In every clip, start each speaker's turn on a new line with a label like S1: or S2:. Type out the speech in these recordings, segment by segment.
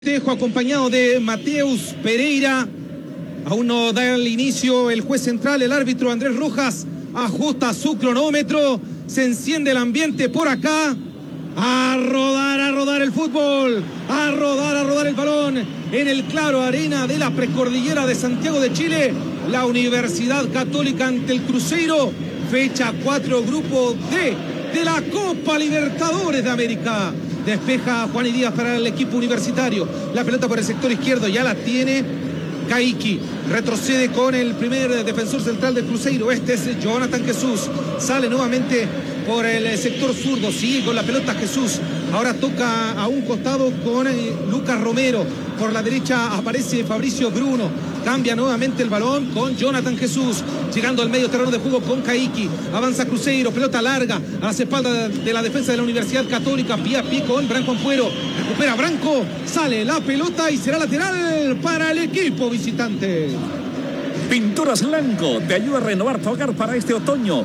S1: Tejo acompañado de Mateus Pereira. Aún no da el inicio el juez central, el árbitro Andrés Rojas ajusta su cronómetro, se enciende el ambiente por acá. A rodar el fútbol, a rodar el balón en el claro arena de la precordillera de Santiago de Chile. La Universidad Católica ante el Cruzeiro, fecha 4, grupo D de la Copa Libertadores de América. Despeja Juani Díaz para el equipo universitario. La pelota por el sector izquierdo, ya la tiene Caiki. Retrocede con el primer defensor central del Cruzeiro. Este es Jonathan Jesús. Sale nuevamente por el sector zurdo. Sigue con la pelota Jesús. Ahora toca a un costado con Lucas Romero. Por la derecha aparece Fabricio Bruno. Cambia nuevamente el balón con Jonathan Jesús. Llegando al medio terreno de juego con Caiki. Avanza Cruzeiro, pelota larga a las espaldas de la defensa de la Universidad Católica. Pie a pie con Branco Ampuero. Recupera Branco. Sale la pelota y será lateral para el equipo visitante.
S2: Pinturas Lanco te ayuda a renovar tu hogar para este otoño.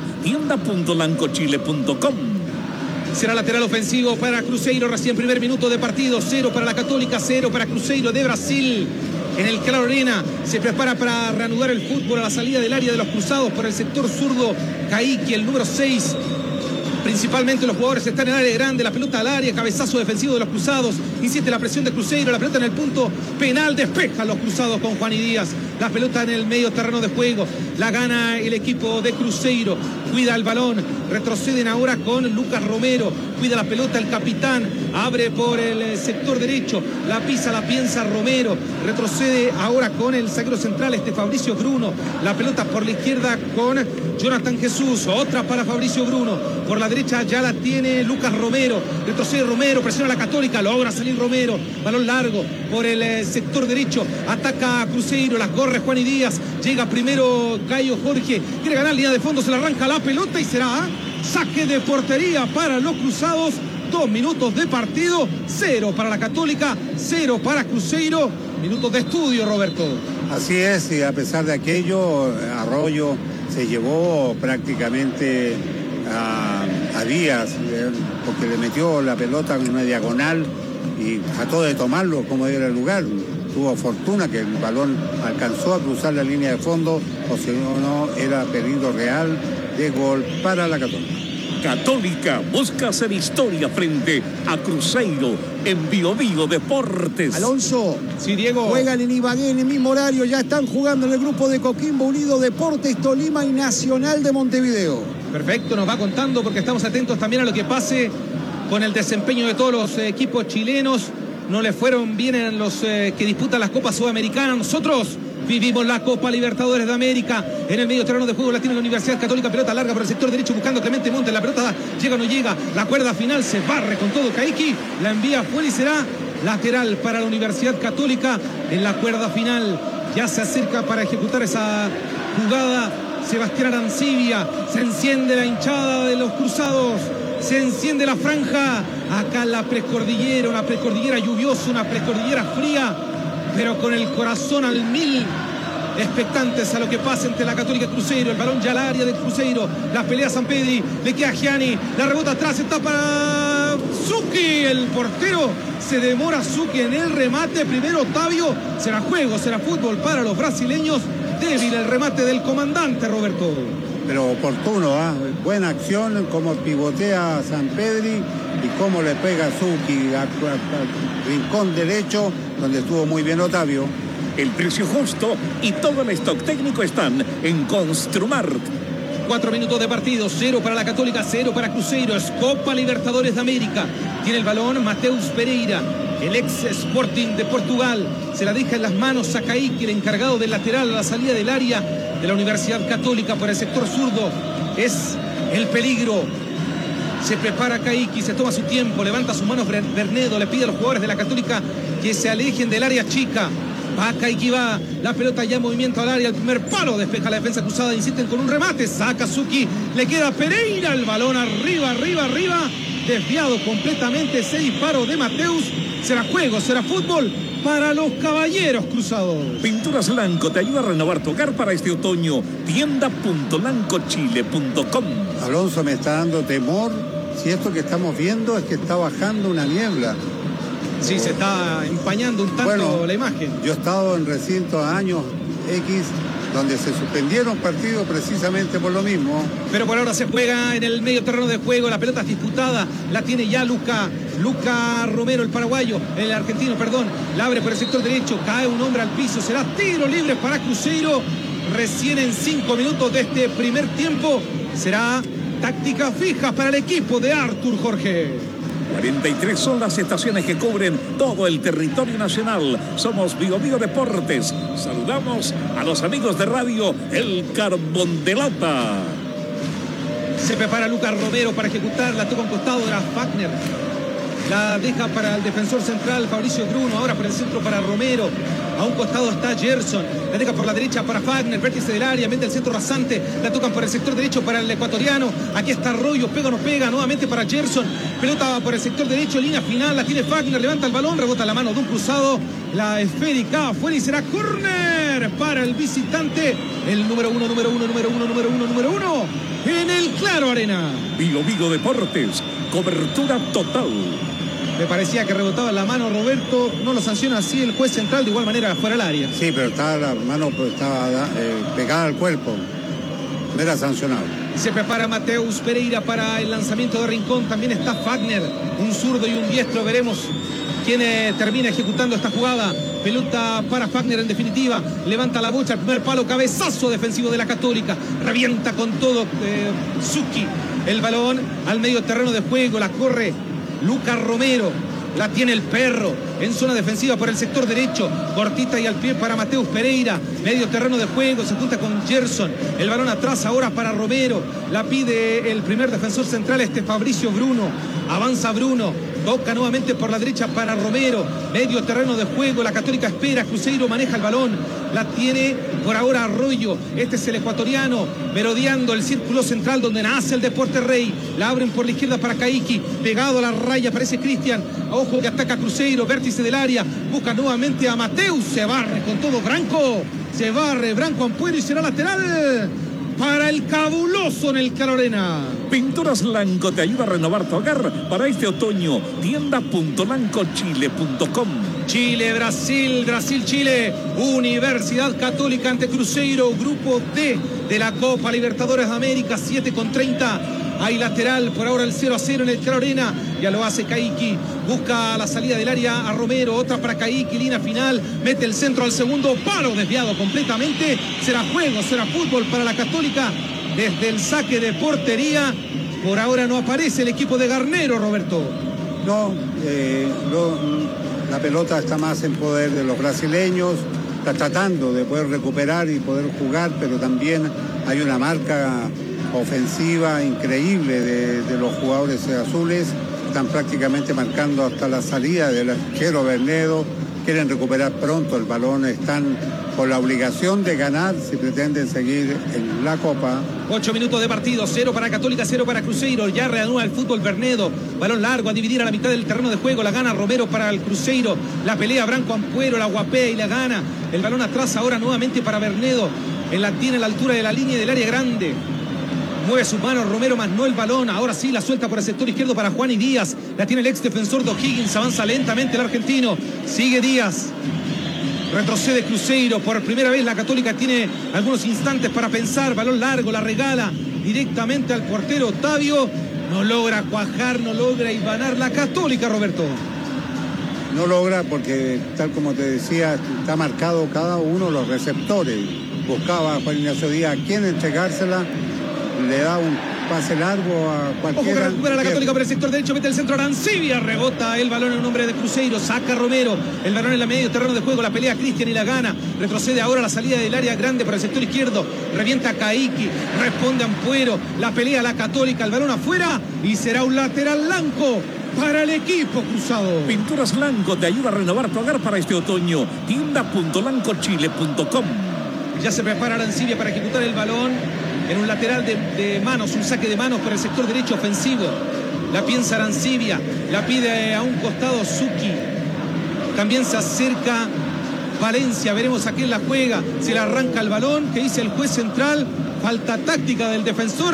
S2: Tienda.lancochile.com.
S1: Será lateral ofensivo para Cruzeiro, recién primer minuto de partido. 0 para la Católica, 0 para Cruzeiro de Brasil. En el Claro Arena se prepara para reanudar el fútbol a la salida del área de los cruzados por el sector zurdo. Caiki, el número 6. Principalmente los jugadores están en el área grande, la pelota al área, cabezazo defensivo de los cruzados, insiste la presión de Cruzeiro, la pelota en el punto penal, despeja los cruzados con Juani Díaz, la pelota en el medio terreno de juego, la gana el equipo de Cruzeiro, cuida el balón, retroceden ahora con Lucas Romero, cuida la pelota el capitán, abre por el sector derecho, la pisa, la piensa Romero, retrocede ahora con el zaguero central, Fabricio Bruno, la pelota por la izquierda con Jonathan Jesús, otra para Fabricio Bruno, por la derecha ya la tiene Lucas Romero, retrocede Romero, presiona a la Católica, logra salir Romero, balón largo por el sector derecho, ataca a Cruzeiro, las corre Juani Díaz, llega primero Caio Jorge, quiere ganar línea de fondo, se le arranca la pelota y será saque de portería para los cruzados. 2 minutos de partido, 0 para la Católica, 0 para Cruzeiro. Minutos de estudio, Roberto.
S3: Así es, y a pesar de aquello, Arroyo se llevó prácticamente a Díaz, porque le metió la pelota en una diagonal y trató de tomarlo como era el lugar. Tuvo fortuna que el balón alcanzó a cruzar la línea de fondo, o si no, era peligro real de gol para la Católica.
S2: Católica busca hacer historia frente a Cruzeiro en Bio Bio Deportes.
S4: Alonso,
S1: sí, Diego.
S4: Juegan en Ibagué en el mismo horario, ya están jugando en el grupo de Coquimbo Unido, Deportes Tolima y Nacional de Montevideo.
S1: Perfecto, nos va contando porque estamos atentos también a lo que pase con el desempeño de todos los equipos chilenos. No le fueron bien en los que disputan las Copas Sudamericanas. Nosotros vivimos la Copa Libertadores de América. En el medio terreno de juego latino de la Universidad Católica, pelota larga por el sector derecho buscando Clemente Montes. La pelota llega o no llega, la cuerda final se barre con todo Caiki, la envía fuera y será lateral para la Universidad Católica. En la cuerda final ya se acerca para ejecutar esa jugada Sebastián Arancibia. Se enciende la hinchada de los cruzados, se enciende la franja. Acá en la precordillera, una precordillera lluviosa, una precordillera fría, pero con el corazón al 1000, expectantes a lo que pasa entre la Católica y Cruzeiro. El balón ya al área del Cruzeiro, la pelea Sampedri, le queda a Gianni, la rebota atrás, está para Zucchi, el portero, se demora Zucchi en el remate, primero Otavio, será juego, será fútbol para los brasileños, débil el remate del comandante, Roberto.
S3: Pero oportuno, buena acción, como pivotea Sampedri y cómo le pega Zucchi al rincón derecho, donde estuvo muy bien Otavio.
S2: El precio justo y todo el stock técnico están en Construmart.
S1: 4 minutos de partido, 0 para la Católica, 0 para Cruzeiro. Es Copa Libertadores de América. Tiene el balón Mateus Pereira, el ex Sporting de Portugal. Se la deja en las manos a Caiki, el encargado del lateral a la salida del área de la Universidad Católica por el sector zurdo. Es el peligro. Se prepara Caiki, se toma su tiempo, levanta sus manos Bernedo, le pide a los jugadores de la Católica que se alejen del área chica. Va Caiki, va, la pelota ya en movimiento al área, el primer palo, despeja la defensa cruzada, insisten con un remate, saca Zucchi, le queda Pereira, el balón arriba, desviado completamente ese disparo de Mateus. Será juego, será fútbol para los caballeros cruzados.
S2: Pinturas Lanco te ayuda a renovar tu hogar para este otoño. Tienda.lancochile.com.
S3: Alonso, me está dando temor si esto que estamos viendo es que está bajando una niebla.
S1: Sí, se está empañando un tanto la imagen.
S3: Yo he estado en recintos años X donde se suspendieron partidos precisamente por lo mismo.
S1: Pero por ahora se juega en el medio terreno de juego, la pelota es disputada, la tiene ya Luca Romero, el paraguayo, el argentino, perdón, la abre por el sector derecho, cae un hombre al piso, será tiro libre para Cruzeiro, recién en 5 minutos de este primer tiempo, será táctica fija para el equipo de Artur Jorge.
S2: 43 son las estaciones que cubren todo el territorio nacional. Somos Bio Deportes. Saludamos a los amigos de radio El Carbón de Lata.
S1: Se prepara Lucas Romero para ejecutar, la toca a un costado de la Fagner. La deja para el defensor central Fabricio Bruno, ahora por el centro para Romero. A un costado está Gerson, la deja por la derecha para Fagner, vértice del área, mete el centro rasante, la tocan por el sector derecho para el ecuatoriano. Aquí está Arroyo, pega o no pega, nuevamente para Gerson. Pelota por el sector derecho, línea final, la tiene Fagner, levanta el balón, rebota la mano de un cruzado. La esférica afuera y será córner para el visitante. El número uno en el Claro Arena.
S2: Bio Deportes, cobertura total.
S3: Me parecía que rebotaba la mano Roberto, no lo sanciona así el juez central, de igual manera fuera del área.
S5: Sí, pero estaba la mano estaba pegada al cuerpo, no era sancionado.
S1: Se prepara Mateus Pereira para el lanzamiento de Rincón, también está Fagner, un zurdo y un diestro, veremos quién termina ejecutando esta jugada. Pelota para Fagner en definitiva, levanta la bocha, el primer palo, cabezazo defensivo de la Católica, revienta con todo Zucchi, el balón al medio terreno de juego, la corre Lucas Romero, la tiene el perro en zona defensiva por el sector derecho, cortita y al pie para Mateus Pereira, medio terreno de juego, se junta con Gerson, el balón atrás ahora para Romero, la pide el primer defensor central, Fabricio Bruno, avanza Bruno, toca nuevamente por la derecha para Romero, medio terreno de juego, la Católica espera, Cruzeiro maneja el balón, la tiene por ahora Arroyo, este es el ecuatoriano, merodeando el círculo central donde nace el Deportes Rey, la abren por la izquierda para Caiki, pegado a la raya, aparece Cristian, ojo que ataca Cruzeiro, vértice del área, busca nuevamente a Mateus, se barre con todo Branco, se barre Branco Ampuero y será lateral para el cabuloso en el Claro Arena.
S2: Pinturas Lanco te ayuda a renovar tu hogar para este otoño. Tienda.lancochile.com.
S1: Chile, Brasil, Chile. Universidad Católica ante Cruzeiro, grupo D de la Copa Libertadores de América, 7:30. Hay lateral, por ahora el 0-0 en el Claro Arena. Ya lo hace Caiki. Busca la salida del área a Romero. Otra para Caiki, línea final. Mete el centro al segundo palo, desviado completamente. Será juego, será fútbol para la Católica. Desde el saque de portería. Por ahora no aparece el equipo de Garnero, Roberto.
S5: No, la pelota está más en poder de los brasileños. Está tratando de poder recuperar y poder jugar, pero también hay una marca ofensiva increíble de los jugadores azules. Están prácticamente marcando hasta la salida del arquero Bernedo. Quieren recuperar pronto el balón, están con la obligación de ganar si pretenden seguir en la Copa.
S1: 8 minutos de partido, 0 para Católica, 0 para Cruzeiro. Ya reanuda el fútbol Bernedo. Balón largo a dividir a la mitad del terreno de juego. La gana Romero para el Cruzeiro. La pelea Branco Ampuero, la guapea y la gana. El balón atrás ahora nuevamente para Bernedo. Tiene a la altura de la línea del área grande. Mueve sus manos Romero, más no el balón. Ahora sí la suelta por el sector izquierdo para Juan y Díaz. La tiene el ex defensor de O'Higgins. Avanza lentamente el argentino. Sigue Díaz. Retrocede Cruzeiro. Por primera vez la Católica tiene algunos instantes para pensar. Balón largo, la regala directamente al portero Otavio. No logra cuajar, no logra hilvanar la Católica, Roberto.
S5: No logra porque, tal como te decía, está marcado cada uno de los receptores. Buscaba a Juan Ignacio Díaz a quién entregársela. Le da un pase largo a cualquiera.
S1: Ojo que recupera la Católica por el sector derecho, mete el centro a Arancibia, rebota el balón en nombre de Cruzeiro, saca Romero, el balón en la medio terreno de juego, la pelea Cristian y la gana, retrocede ahora la salida del área grande por el sector izquierdo, revienta Caiki, responde Ampuero, la pelea la Católica, el balón afuera y será un lateral blanco para el equipo cruzado.
S2: Pinturas Lanco te ayuda a renovar tu hogar para este otoño. Tienda.lancochile.com.
S1: Ya se prepara Arancibia para ejecutar el balón en un lateral de manos, un saque de manos por el sector derecho ofensivo. La piensa Arancibia, la pide a un costado Zucchi. También se acerca Valencia, veremos a quién la juega. Se le arranca el balón, que dice el juez central. Falta táctica del defensor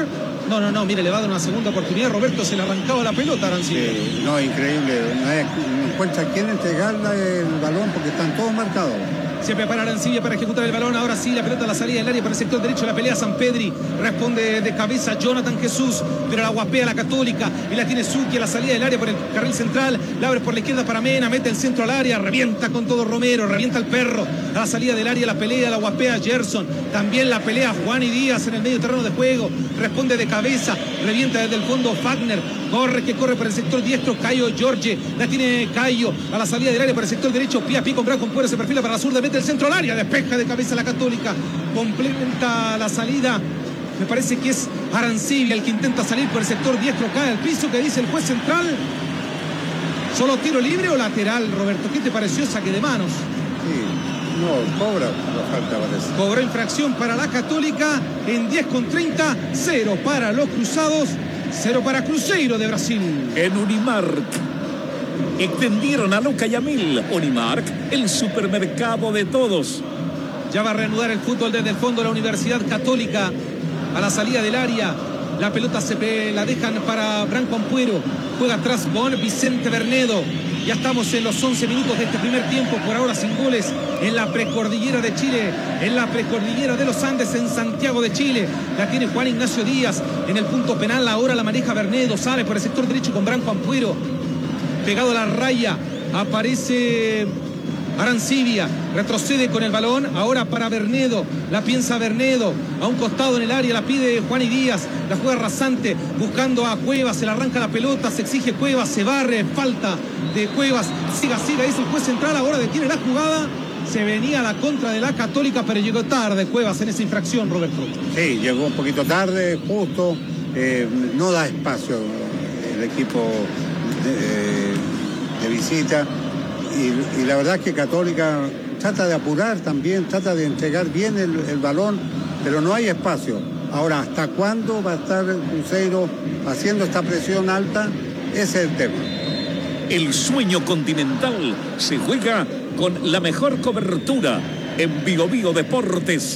S1: No, mire, le va a dar una segunda oportunidad. Roberto, se le arrancaba la pelota a Arancibia.
S3: Sí, no, increíble. No encuentra quién entregarle el balón porque están todos marcados.
S1: Se prepara Arancibia para ejecutar el balón. Ahora sí, la pelota a la salida del área por el sector derecho. La pelea Sampedri. Responde de cabeza Jonathan Jesús. Pero la guapea la Católica. Y la tiene Zucchi a la salida del área por el carril central. La abre por la izquierda para Mena. Mete el centro al área. Revienta con todo Romero. Revienta el perro. A la salida del área la pelea. La guapea Gerson. También la pelea Juan y Díaz en el medio terreno de juego. Responde de cabeza. Revienta desde el fondo Fagner. Que corre por el sector diestro. Cayo Giorgi. La tiene Cayo. A la salida del área por el sector derecho. Pie a pie con Branco Puero. Se perfila para la zurda. Mete el centro al área, despeja de cabeza la Católica, complementa la salida, me parece que es Arancibia el que intenta salir por el sector diestro, cae al piso, que dice el juez central. ¿Solo tiro libre o lateral, Roberto? ¿Qué te pareció saque de manos?
S3: Sí, no, cobra la falta, parece.
S1: Cobró infracción para la Católica en 10:30, 0 para los Cruzados, 0 para Cruzeiro de Brasil.
S2: En Unimark extendieron a Luca Yamil. Unimark, el supermercado de todos.
S1: Ya va a reanudar el fútbol desde el fondo de la Universidad Católica. A la salida del área, la pelota la dejan para Branco Ampuero. Juega atrás con Vicente Bernedo. Ya estamos en los 11 minutos de este primer tiempo, por ahora sin goles, en la precordillera de Chile, en la precordillera de los Andes, en Santiago de Chile. La tiene Juan Ignacio Díaz en el punto penal. Ahora la maneja Bernedo, sale por el sector derecho con Branco Ampuero. Pegado a la raya, aparece Arancibia, retrocede con el balón, ahora para Bernedo, la piensa Bernedo, a un costado en el área, la pide Juan y Díaz, la juega rasante, buscando a Cuevas, se le arranca la pelota, se exige Cuevas, se barre, falta de Cuevas, siga, dice el juez central, ahora detiene la jugada, se venía a la contra de la Católica, pero llegó tarde Cuevas en esa infracción, Roberto.
S3: Sí, llegó un poquito tarde, justo, no da espacio el equipo de visita y la verdad es que Católica trata de apurar también, trata de entregar bien el balón, pero no hay espacio. Ahora, ¿hasta cuándo va a estar el Cruzeiro haciendo esta presión alta? Ese es el tema.
S2: El sueño continental se juega con la mejor cobertura en Bío Bío Deportes.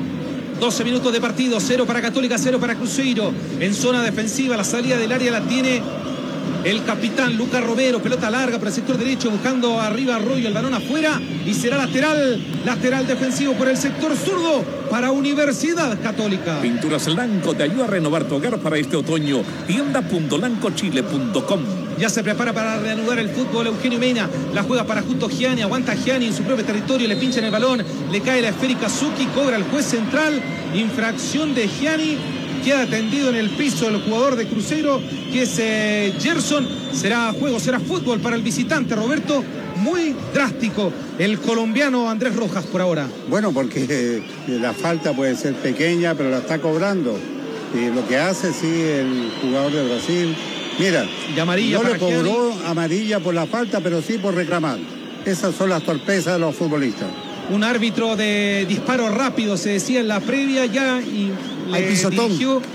S1: 12 minutos de partido, 0 para Católica, 0 para Cruzeiro. En zona defensiva, la salida del área la tiene el capitán Lucas Romero, pelota larga por el sector derecho, buscando arriba Arroyo, el balón afuera y será lateral defensivo por el sector zurdo para Universidad Católica.
S2: Pinturas Lanco te ayuda a renovar tu hogar para este otoño. Tienda.lancochile.com.
S1: Ya se prepara para reanudar el fútbol Eugenio Mena, la juega para Justo Gianni, aguanta Gianni en su propio territorio, le pincha en el balón, le cae la esférica Zucchi, cobra el juez central, infracción de Gianni. Queda tendido en el piso el jugador de Cruzeiro, que es Gerson. Será fútbol para el visitante, Roberto. Muy drástico el colombiano Andrés Rojas por ahora.
S3: Bueno, porque la falta puede ser pequeña, pero la está cobrando. Y lo que hace, sí, el jugador de Brasil. Mira,
S1: y amarilla
S3: no
S1: para
S3: le cobró
S1: Gianni.
S3: Amarilla por la falta, pero sí por reclamar. Esas son las torpezas de los futbolistas.
S1: Un árbitro de disparo rápido, se decía en la previa ya, y
S4: hay pisotón.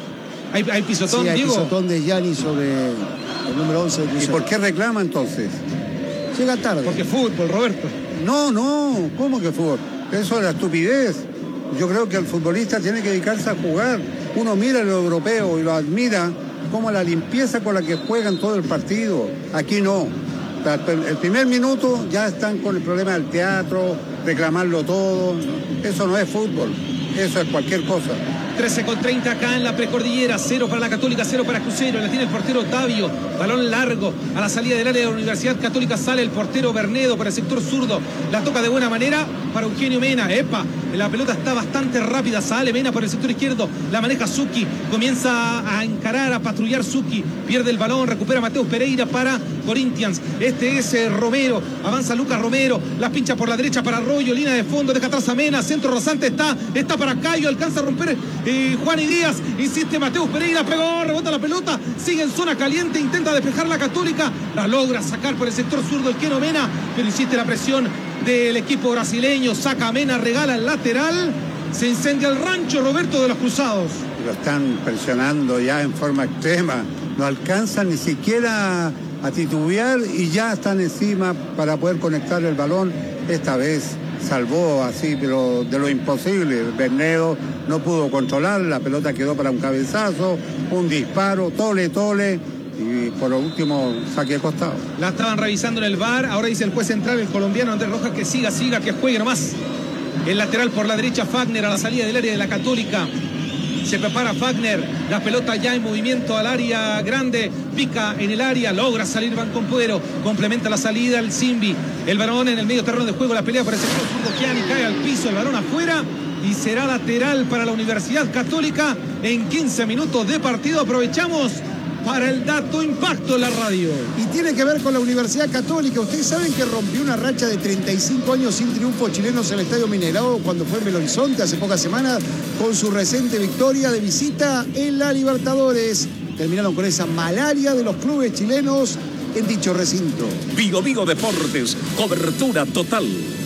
S1: Hay pisotón,
S4: sí, hay
S1: Diego.
S4: pisotón de Gianni sobre el número 11 de Cruzeiro.
S3: ¿Y por qué reclama entonces?
S4: Llega tarde.
S1: Porque fútbol, Roberto.
S3: No, ¿cómo que fútbol? Eso es la estupidez. Yo creo que el futbolista tiene que dedicarse a jugar. Uno mira a los europeos y lo admira como la limpieza con la que juegan todo el partido. Aquí no. El primer minuto ya están con el problema del teatro, reclamarlo todo. Eso no es fútbol, eso es cualquier cosa.
S1: 13:30 acá en la precordillera, 0 para la Católica, 0 para Cruzeiro, la tiene el portero Otavio, balón largo, a la salida del área de la Universidad Católica sale el portero Bernedo para el sector zurdo, la toca de buena manera para Eugenio Mena, la pelota está bastante rápida, sale Mena por el sector izquierdo, la maneja Zucchi, comienza a encarar, a patrullar Zucchi, pierde el balón, recupera Mateus Pereira para Corinthians, este es Romero, avanza Lucas Romero, la pincha por la derecha para Arroyo, línea de fondo, deja atrás a Mena, centro rasante está para Cayo, alcanza a romper Juan y Díaz, insiste Mateus Pereira, pegó, rebota la pelota, sigue en zona caliente, intenta despejar la Católica, la logra sacar por el sector zurdo el Keno Mena, pero insiste la presión del equipo brasileño, saca a Mena, regala el lateral, se incendia el rancho, Roberto, de los Cruzados.
S3: Lo están presionando ya en forma extrema, no alcanzan ni siquiera a titubear y ya están encima para poder conectar el balón. Esta vez salvó así, pero de lo imposible. Bernedo
S5: no pudo controlar, la pelota quedó para un cabezazo, un disparo, tole, y por lo último saque de costado.
S1: La estaban revisando en el VAR, ahora dice el juez central, el colombiano Andrés Rojas, que siga, que juegue nomás. El lateral por la derecha, Fagner a la salida del área de la Católica. Se prepara Fagner, la pelota ya en movimiento al área grande, pica en el área, logra salir Vancompuero, complementa la salida el Simbi, el balón en el medio terreno de juego, la pelea por el sector zurdo, Gianni cae al piso, el balón afuera y será lateral para la Universidad Católica en 15 minutos de partido. Aprovechamos para el dato impacto en la radio.
S4: Y tiene que ver con la Universidad Católica. Ustedes saben que rompió una racha de 35 años sin triunfos chilenos en el Estadio Mineirao cuando fue en Belo Horizonte hace pocas semanas con su reciente victoria de visita en la Libertadores. Terminaron con esa malaria de los clubes chilenos en dicho recinto.
S2: Vigo Deportes, cobertura total.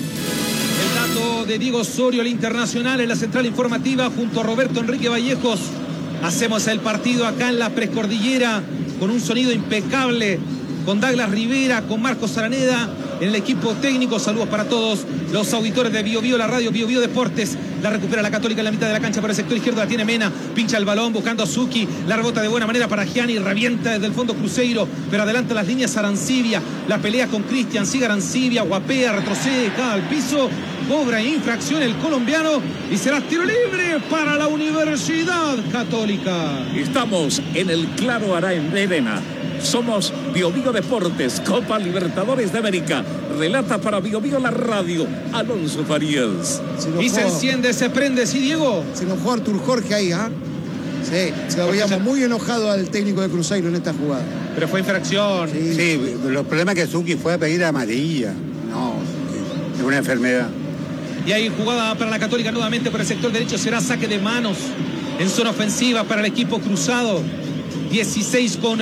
S1: El dato de Diego Osorio, el internacional, en la central informativa junto a Roberto Enrique Vallejos. Hacemos el partido acá en la Precordillera con un sonido impecable, con Douglas Rivera, con Marcos Araneda, en el equipo técnico. Saludos para todos los auditores de Bio la radio Bio Deportes. La recupera la Católica en la mitad de la cancha por el sector izquierdo, la tiene Mena, pincha el balón buscando a Suki, la rebota de buena manera para Gianni, revienta desde el fondo Cruzeiro, pero adelanta las líneas Arancibia, la pelea con Cristian, sigue Arancibia, guapea, retrocede, cae al piso, cobra infracción el colombiano y será tiro libre para la Universidad Católica.
S2: Estamos en el Claro Arena. Somos Bio Deportes, Copa Libertadores de América. Relata para Bio la radio, Alonso Farías.
S1: Y se enciende, se prende, ¿sí, Diego?
S4: Se enojó Artur Jorge ahí, ¿ah? Sí, se lo veíamos muy enojado al técnico de Cruzeiro en esta jugada.
S1: Pero fue infracción.
S3: Sí, los problemas que Suki fue a pedir amarilla. No, es una enfermedad.
S1: Y ahí jugada para la Católica nuevamente por el sector derecho, será saque de manos en zona ofensiva para el equipo cruzado. 16 con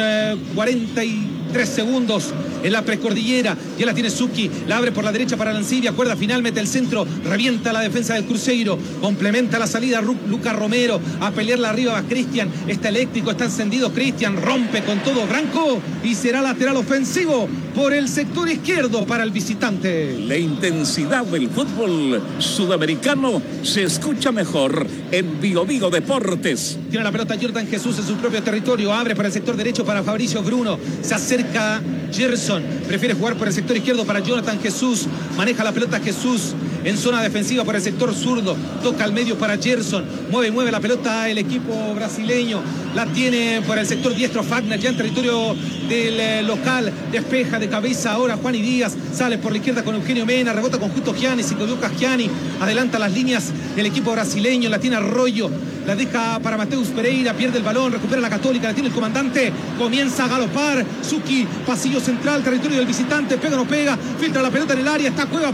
S1: 43 segundos en la Precordillera. Ya la tiene Suki, la abre por la derecha para Arancibia, cuerda final, mete el centro, revienta la defensa del Cruzeiro, complementa la salida Lucas Romero, a pelearla arriba va Cristian, está eléctrico, está encendido Cristian, rompe con todo Branco y será lateral ofensivo por el sector izquierdo para el visitante.
S2: La intensidad del fútbol sudamericano se escucha mejor en Bio Deportes.
S1: Tiene la pelota Jordan Jesús en su propio territorio, abre para el sector derecho para Fabricio Bruno, se acerca Gerson, prefiere jugar por el sector izquierdo para Jonathan Jesús, maneja la pelota Jesús en zona defensiva por el sector zurdo, toca al medio para Gerson, mueve la pelota el equipo brasileño, la tiene por el sector diestro Fagner, ya en territorio del local, despeja de cabeza ahora Juani Díaz, sale por la izquierda con Eugenio Mena, rebota con Justo Gianni, se equivoca Gianni, adelanta las líneas del equipo brasileño, la tiene Arroyo, la deja para Mateus Pereira, pierde el balón, recupera la Católica, la tiene el comandante, comienza a galopar, Suki, pasillo central, territorio del visitante, pega o no pega, filtra la pelota en el área, está Cueva,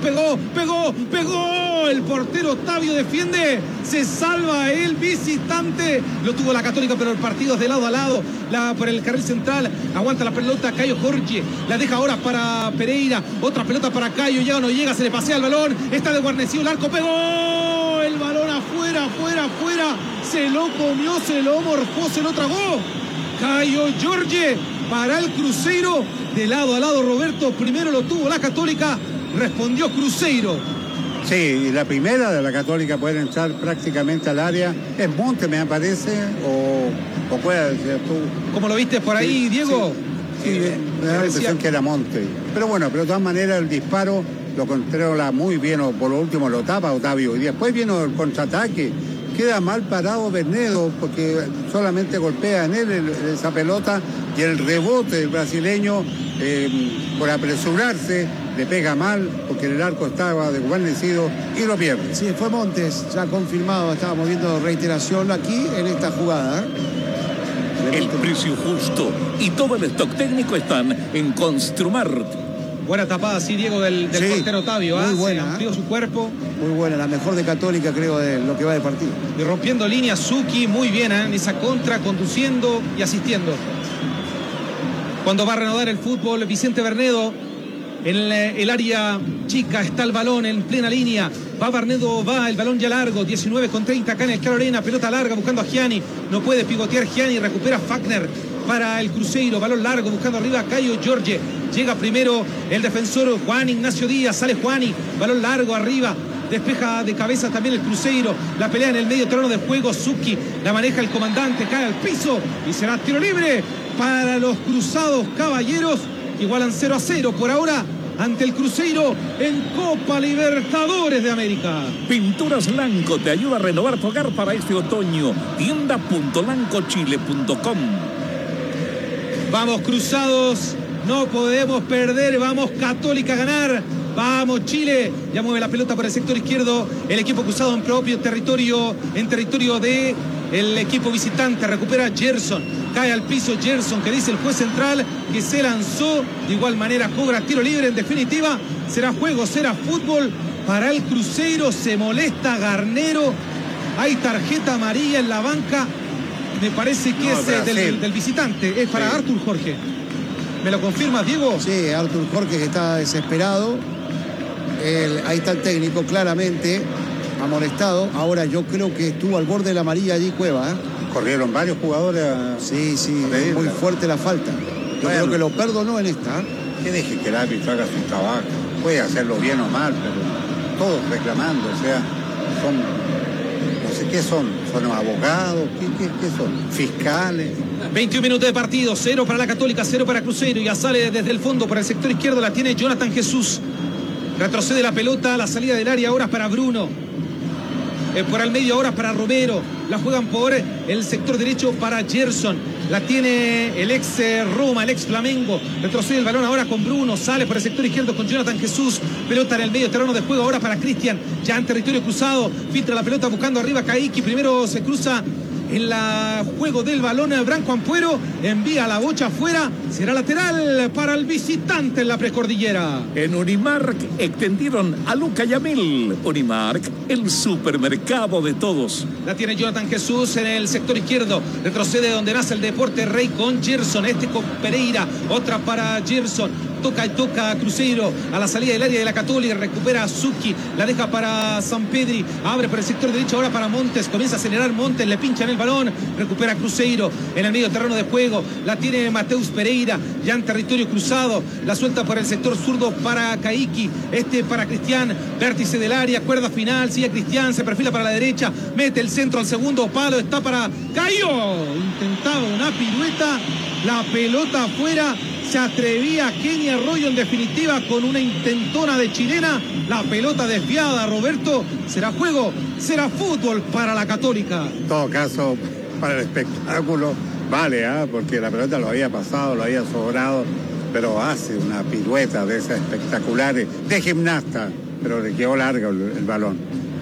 S1: pegó, el portero Octavio defiende, se salva el visitante, lo tuvo la Católica, pero el partido es de lado a lado, por el carril central, aguanta la pelota Cayo Jorge, la deja ahora para Pereira, otra pelota para Cayo, ya no llega, se le pasea el balón, está desguarnecido el arco, pegó, el balón afuera, se lo comió, se lo morfó, se lo tragó, Cayo Jorge para el Cruzeiro, de lado a lado Roberto, primero lo tuvo la Católica, respondió Cruzeiro.
S3: Sí, la primera de la Católica puede entrar prácticamente al área, es Monte me parece, o puede decir tú.
S1: ¿Cómo lo viste por ahí, Diego?
S3: Sí, me da la impresión que era Monte. Pero bueno, de todas maneras el disparo lo controla muy bien, o por lo último lo tapa Octavio, y después vino el contraataque. Queda mal parado Bernedo porque solamente golpea en él esa pelota y el rebote del brasileño por apresurarse le pega mal porque el arco estaba desguarnecido y lo pierde.
S4: Sí, fue Montes, ya confirmado, estábamos viendo reiteración aquí en esta jugada.
S2: El precio justo y todo el stock técnico están en Construmart.
S1: Buena tapada, sí, Diego, del portero Octavio.
S4: Muy buena.
S1: Se amplió su cuerpo.
S4: Muy buena, la mejor de Católica, creo, de lo que va de partido.
S1: Y rompiendo líneas, Suki, muy bien, en esa contra, conduciendo y asistiendo. Cuando va a reanudar el fútbol, Vicente Bernedo, en el área chica, está el balón en plena línea. Va Bernedo, va el balón ya largo, 19 con 30 acá en el Claro Arena, pelota larga buscando a Gianni. No puede pivotear Gianni, recupera Fagner para el Cruzeiro, balón largo buscando arriba a Cayo Jorge. Llega primero el defensor Juan Ignacio Díaz, sale Juani, balón largo arriba despeja de cabeza también el Cruzeiro, la pelea en el medio terreno de juego, Zucchi, la maneja el comandante, cae al piso y será tiro libre para los Cruzados Caballeros, igualan 0-0 por ahora ante el Cruzeiro en Copa Libertadores de América.
S2: Pinturas Lanco te ayuda a renovar tu hogar para este otoño. Tienda.lancochile.com.
S1: Vamos Cruzados, no podemos perder, vamos Católica a ganar. Vamos Chile, ya mueve la pelota por el sector izquierdo, el equipo cruzado en propio territorio, en territorio de el equipo visitante, recupera Gerson, cae al piso Gerson, que dice el juez central que se lanzó, de igual manera cobra tiro libre, en definitiva será juego, será fútbol para el Cruzeiro, se molesta Garnero, hay tarjeta amarilla en la banca, me parece que es del visitante, es para Artur Jorge. ¿Me lo confirmas, Diego?
S4: Sí, Artur Jorge, que está desesperado. Ahí está el técnico, claramente amonestado. Ahora yo creo que estuvo al borde de la amarilla allí Cueva, ¿eh?
S3: Corrieron varios jugadores.
S4: Sí, muy fuerte la falta. Yo creo que lo perdonó en esta.
S3: Que deje que el árbitro haga su trabajo. Puede hacerlo bien o mal, pero todos reclamando, o sea, son, no sé qué son abogados, ¿qué son? Fiscales.
S1: 21 minutos de partido, 0 para la Católica, 0 para Cruzeiro. Ya sale desde el fondo por el sector izquierdo, la tiene Jonathan Jesús. Retrocede la pelota, la salida del área ahora para Bruno. Por el medio ahora para Romero. La juegan por el sector derecho para Gerson. La tiene el ex Roma, el ex Flamengo. Retrocede el balón ahora con Bruno. Sale por el sector izquierdo con Jonathan Jesús. Pelota en el medio terreno de juego ahora para Cristian. Ya en territorio cruzado. Filtra la pelota buscando arriba Caiki. Primero se cruza en la juego del balón Branco Ampuero, envía la bocha afuera, será lateral para el visitante en la precordillera.
S2: En Unimark extendieron a Luca Yamil. Unimark, el supermercado de todos.
S1: La tiene Jonathan Jesús en el sector izquierdo, retrocede donde nace el Deporte Rey con Gerson, con Pereira, otra para Gerson. Toca a Cruzeiro a la salida del área de la Católica, recupera a Zucchi, la deja para Sampedri, abre por el sector derecho ahora para Montes, comienza a acelerar Montes, le pinchan el balón, recupera a Cruzeiro en el medio terreno de juego, la tiene Mateus Pereira, ya en territorio cruzado, la suelta por el sector zurdo para Caiki, para Cristian, vértice del área, cuerda final, sigue Cristian, se perfila para la derecha, mete el centro al segundo palo, está para Cayo, intentaba una pirueta, la pelota afuera. Se atrevía Kenny Arroyo en definitiva con una intentona de chilena. La pelota desviada, Roberto. Será juego, será fútbol para la Católica.
S3: En todo caso, para el espectáculo, vale, porque la pelota lo había pasado, lo había sobrado, pero hace una pirueta de esas espectaculares, de gimnasta, pero le quedó largo el balón.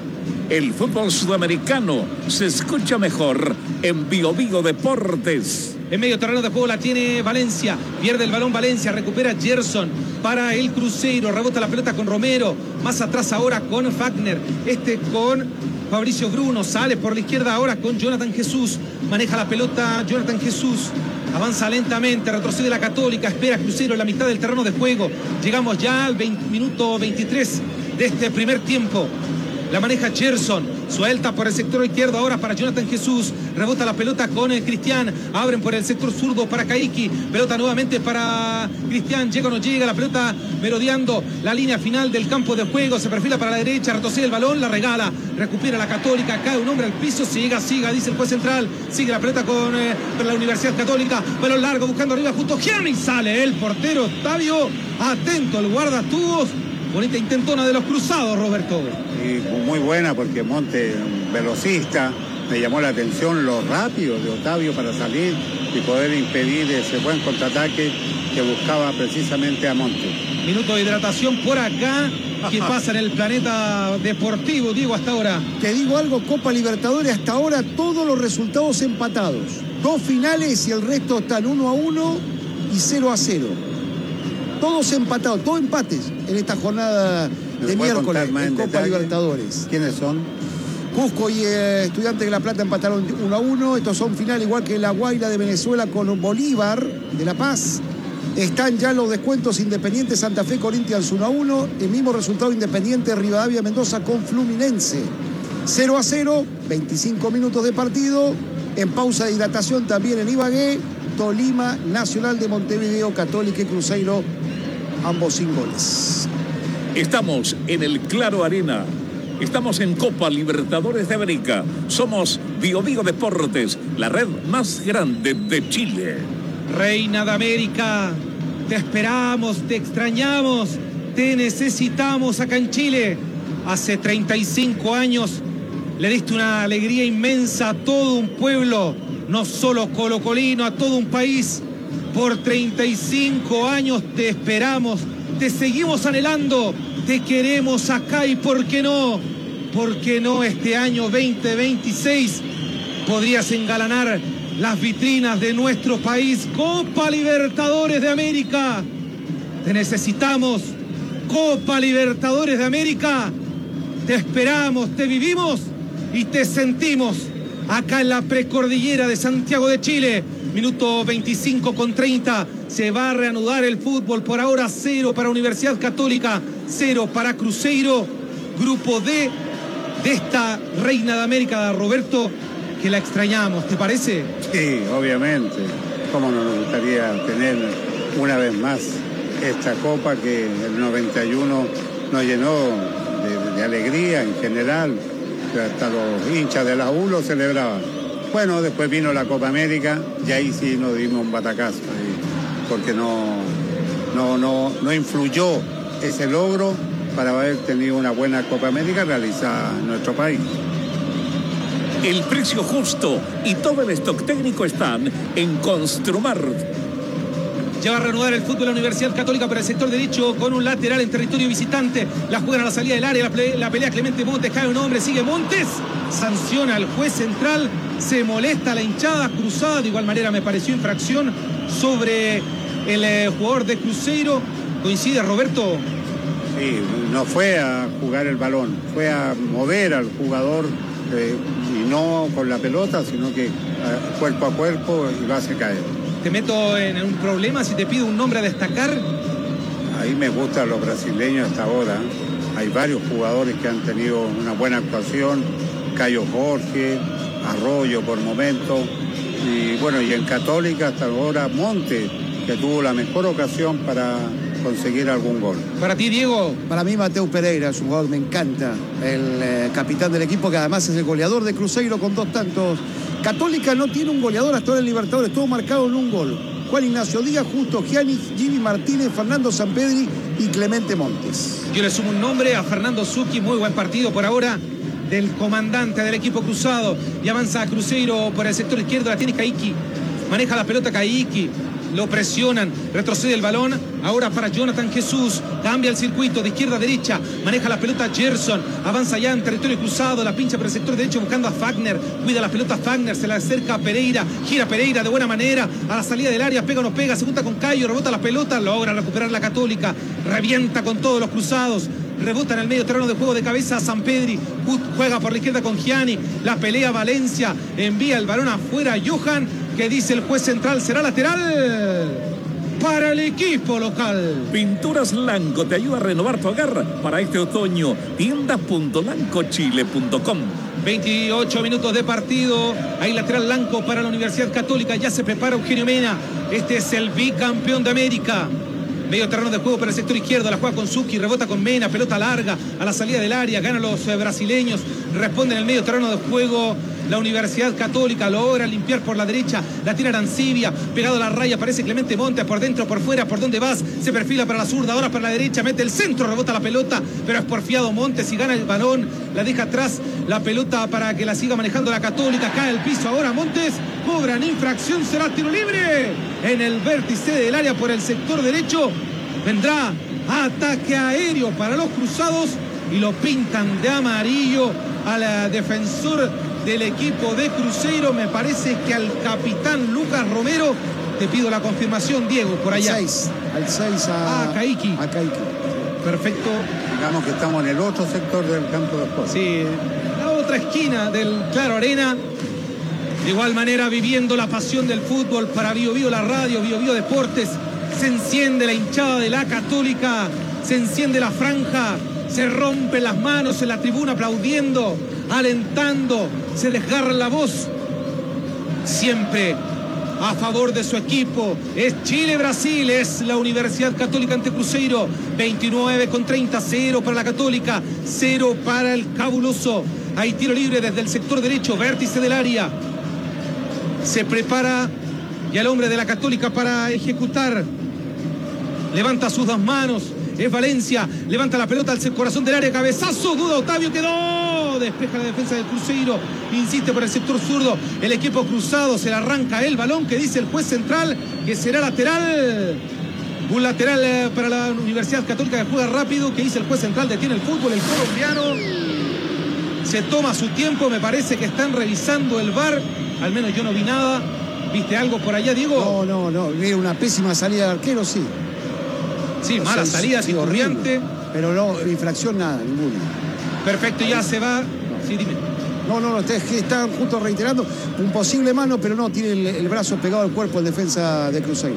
S2: El fútbol sudamericano se escucha mejor en Bio Bio Deportes.
S1: En medio terreno de juego la tiene Valencia, pierde el balón Valencia, recupera Gerson para el Cruzeiro, rebota la pelota con Romero, más atrás ahora con Fagner, con Fabricio Bruno, sale por la izquierda ahora con Jonathan Jesús, maneja la pelota Jonathan Jesús, avanza lentamente, retrocede la Católica, espera Cruzeiro en la mitad del terreno de juego, llegamos ya al minuto 23 de este primer tiempo. La maneja Gerson, suelta por el sector izquierdo ahora para Jonathan Jesús, rebota la pelota con Cristian, abren por el sector zurdo para Caiki, pelota nuevamente para Cristian, llega o no llega, la pelota merodeando la línea final del campo de juego, se perfila para la derecha, retrocede el balón, la regala, recupera la Católica, cae un hombre al piso, siga, dice el juez central, sigue la pelota con la Universidad Católica, balón largo buscando arriba justo Gianni, sale el portero Octavio, atento el guardatubos. Bonita intentona de los cruzados, Roberto.
S3: Y muy buena porque Monte, velocista, me llamó la atención lo rápido de Octavio para salir y poder impedir ese buen contraataque que buscaba precisamente a Monte.
S1: Minuto de hidratación por acá. ¿Qué pasa en el planeta deportivo, Diego, hasta ahora?
S4: Te digo algo, Copa Libertadores, hasta ahora todos los resultados empatados. 2 finales y el resto están 1-1 y 0-0. Todos empatados, todos empates en esta jornada de miércoles en Copa Libertadores.
S3: ¿Quiénes son?
S4: Cusco y Estudiantes de La Plata empataron 1-1. Estos son finales igual que La Guaira de Venezuela con Bolívar de La Paz. Están ya los descuentos Independiente Santa Fe Corinthians 1-1. El mismo resultado Independiente Rivadavia Mendoza con Fluminense. 0-0, 25 minutos de partido. En pausa de hidratación también en Ibagué. Tolima, Nacional de Montevideo, Católica y Cruzeiro, ambos sin goles.
S2: Estamos en el Claro Arena. Estamos en Copa Libertadores de América. Somos Biobío Deportes, la red más grande de Chile.
S1: Reina de América, te esperamos, te extrañamos, te necesitamos acá en Chile. Hace 35 años le diste una alegría inmensa a todo un pueblo, no solo colocolino, a todo un país. Por 35 años te esperamos, te seguimos anhelando, te queremos acá y ¿por qué no? ¿Por qué no este año 2026 podrías engalanar las vitrinas de nuestro país? Copa Libertadores de América, te necesitamos. Copa Libertadores de América, te esperamos, te vivimos y te sentimos acá en la precordillera de Santiago de Chile. Minuto 25:30, se va a reanudar el fútbol. Por ahora 0 para Universidad Católica, 0 para Cruzeiro. Grupo D de esta Reina de América, Roberto, que la extrañamos, ¿te parece?
S3: Sí, obviamente. ¿Cómo no nos gustaría tener una vez más esta copa que el 91 nos llenó de alegría en general? Hasta los hinchas de la U lo celebraban. Bueno, después vino la Copa América y ahí sí nos dimos un batacazo, porque no influyó ese logro para haber tenido una buena Copa América realizada en nuestro país.
S2: El precio justo y todo el stock técnico están en Construmar.
S1: Ya va a reanudar el fútbol de la Universidad Católica por el sector derecho con un lateral en territorio visitante. La juegan a la salida del área, la pelea Clemente Montes, cae un hombre, sigue Montes, sanciona al juez central, se molesta la hinchada cruzada. De igual manera me pareció infracción sobre el jugador de Cruzeiro. ¿Coincide, Roberto?
S3: Sí, no fue a jugar el balón, fue a mover al jugador y no con la pelota, sino que cuerpo a cuerpo y lo hace caer.
S1: Te meto en un problema si te pido un nombre a destacar.
S3: Ahí me gustan los brasileños hasta ahora. Hay varios jugadores que han tenido una buena actuación. Caio Jorge, Arroyo por momento. Y bueno, y en Católica hasta ahora Montes, que tuvo la mejor ocasión para conseguir algún gol.
S1: Para ti, Diego.
S4: Para mí, Mateu Pereira es un jugador, me encanta. El capitán del equipo, que además es el goleador de Cruzeiro con 2 tantos. Católica no tiene un goleador hasta ahora en Libertadores, todo marcado en un gol. Juan Ignacio Díaz, Justo Gianni, Jimmy Martínez, Fernando Sampedri y Clemente Montes.
S1: Yo le sumo un nombre a Fernando Zucchi, muy buen partido por ahora del comandante del equipo cruzado. Y avanza a Cruzeiro por el sector izquierdo, la tiene Caiki. Maneja la pelota Caiki. Lo presionan, retrocede el balón, ahora para Jonathan Jesús, cambia el circuito de izquierda a derecha, maneja la pelota Gerson, avanza ya en territorio cruzado, la pincha por el sector derecho buscando a Fagner, cuida la pelota Fagner, se la acerca a Pereira, gira Pereira de buena manera, a la salida del área, pega o no pega, se junta con Caio, rebota la pelota, logra recuperar la Católica, revienta con todos los cruzados. Rebota en el medio terreno de juego de cabeza a Sampedri, juega por la izquierda con Gianni, la pelea Valencia, envía el balón afuera Johan, que dice el juez central será lateral para el equipo local.
S2: Pinturas Lanco te ayuda a renovar tu hogar para este otoño. Tienda.lancochile.com.
S1: 28 minutos de partido. Hay lateral Lanco para la Universidad Católica. Ya se prepara Eugenio Mena. Este es el bicampeón de América. Medio terreno de juego para el sector izquierdo, la juega con Zucchi, rebota con Mena, pelota larga a la salida del área, ganan los brasileños, responde en el medio terreno de juego la Universidad Católica, logra limpiar por la derecha, la tira Arancibia, pegado a la raya, aparece Clemente Montes, por dentro, por fuera, por donde vas, se perfila para la zurda, ahora para la derecha, mete el centro, rebota la pelota, pero es porfiado Montes y gana el balón, la deja atrás, la pelota para que la siga manejando la Católica, cae al piso ahora Montes, cobran infracción, será tiro libre en el vértice del área por el sector derecho. Vendrá ataque aéreo para los cruzados y lo pintan de amarillo al defensor del equipo de Cruzeiro. Me parece que al capitán Lucas Romero. Te pido la confirmación, Diego, por allá.
S4: Al 6 a
S1: Caiki. Perfecto.
S3: Digamos que estamos en el otro sector del campo de juego.
S1: Sí, la otra esquina del Claro Arena. De igual manera viviendo la pasión del fútbol para Biobío la radio, Biobío Deportes. Se enciende la hinchada de la Católica, se enciende la franja, se rompen las manos en la tribuna aplaudiendo, alentando, se desgarra la voz. Siempre a favor de su equipo. Es Chile-Brasil, es la Universidad Católica ante Cruzeiro. 29:30, 0 para la Católica, 0 para el Cabuloso. Hay tiro libre desde el sector derecho, vértice del área. Se prepara y el hombre de la Católica para ejecutar. Levanta sus dos manos. Es Valencia. Levanta la pelota al corazón del área. Cabezazo. Duda Otavio. Quedó. Despeja la defensa del Cruzeiro. Insiste por el sector zurdo. El equipo cruzado. Se le arranca el balón que dice el juez central que será lateral. Un lateral para la Universidad Católica que juega rápido. Que dice el juez central. Detiene el fútbol. El colombiano se toma su tiempo. Me parece que están revisando el VAR. Al menos yo no vi nada. ¿Viste algo por allá, Diego?
S4: No. Vi una pésima salida del arquero, sí.
S1: Sí, mala salida, sí, corriente.
S4: Pero no, infracción nada, ninguna.
S1: Perfecto, ya se va. Sí, dime.
S4: No, están justo reiterando un posible mano, pero no, tiene el brazo pegado al cuerpo en defensa de Cruzeiro.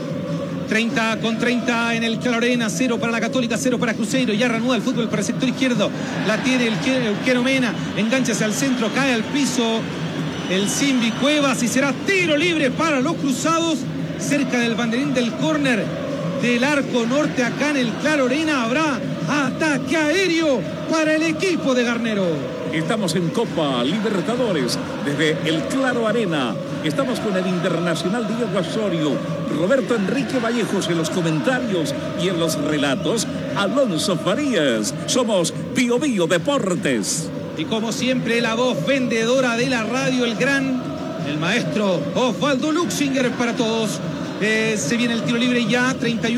S1: 30:30 en el Claro Arena, 0 para la Católica, 0 para Cruzeiro. Ya reanuda el fútbol para el sector izquierdo. La tiene el Quero Mena, engancha hacia el centro, cae al piso el Simbi Cuevas y será tiro libre para los cruzados. Cerca del banderín del córner del arco norte, acá en el Claro Arena habrá ataque aéreo para el equipo de Garnero.
S2: Estamos en Copa Libertadores desde el Claro Arena. Estamos con el internacional Diego Osorio, Roberto Enrique Vallejos en los comentarios y en los relatos, Alonso Farías. Somos Bio Bio Deportes.
S1: Y como siempre, la voz vendedora de la radio, el maestro Osvaldo Luxinger para todos. Se viene el tiro libre ya,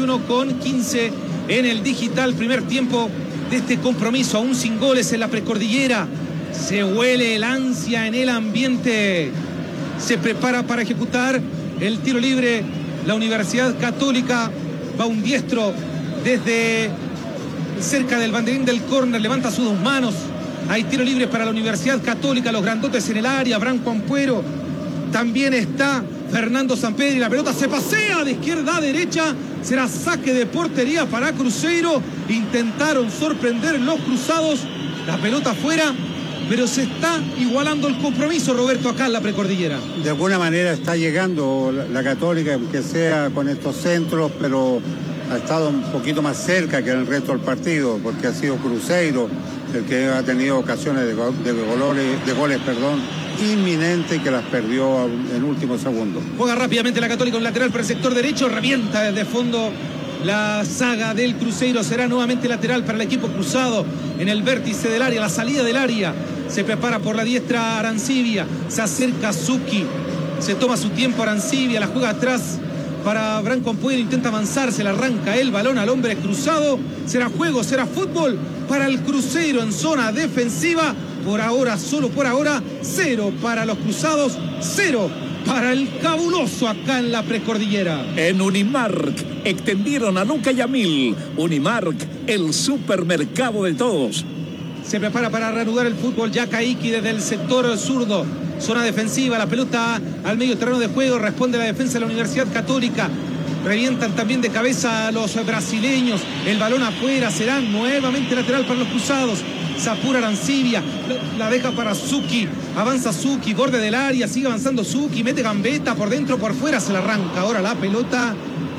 S1: 31:15 en el digital. Primer tiempo de este compromiso, aún sin goles en la precordillera. Se huele el ansia en el ambiente. Se prepara para ejecutar el tiro libre. La Universidad Católica va un diestro desde cerca del banderín del córner. Levanta sus dos manos. Hay tiro libre para la Universidad Católica. Los grandotes en el área. Branco Ampuero. También está Fernando Sampedri. La pelota se pasea de izquierda a derecha. Será saque de portería para Cruzeiro. Intentaron sorprender los cruzados. La pelota fuera, pero se está igualando el compromiso, Roberto, acá en la precordillera.
S3: De alguna manera está llegando la Católica, aunque sea con estos centros, pero ha estado un poquito más cerca que en el resto del partido, porque ha sido Cruzeiro el que ha tenido ocasiones de goles, inminentes, que las perdió en último segundo.
S1: Juega rápidamente la Católica, un lateral para el sector derecho, revienta desde fondo la saga del Cruzeiro. Será nuevamente lateral para el equipo cruzado en el vértice del área, la salida del área. Se prepara por la diestra Arancibia, se acerca Zucchi, se toma su tiempo Arancibia, la juega atrás para Branco Ampuero, intenta avanzar, se le arranca el balón al hombre cruzado. Será juego, será fútbol para el Cruzeiro en zona defensiva. Por ahora, solo por ahora, 0 para los cruzados, 0 para el Cabuloso acá en la precordillera.
S2: En Unimark extendieron a Luca Yamil. Unimark, el supermercado de todos.
S1: Se prepara para reanudar el fútbol ya Caiki desde el sector zurdo. Zona defensiva, la pelota al medio terreno de juego, responde la defensa de la Universidad Católica. Revientan también de cabeza a los brasileños. El balón afuera, será nuevamente lateral para los cruzados. Se apura Arancibia, la deja para Zucchi. Avanza Zucchi, borde del área, sigue avanzando Zucchi, mete gambeta por dentro, por fuera, se la arranca. Ahora la pelota,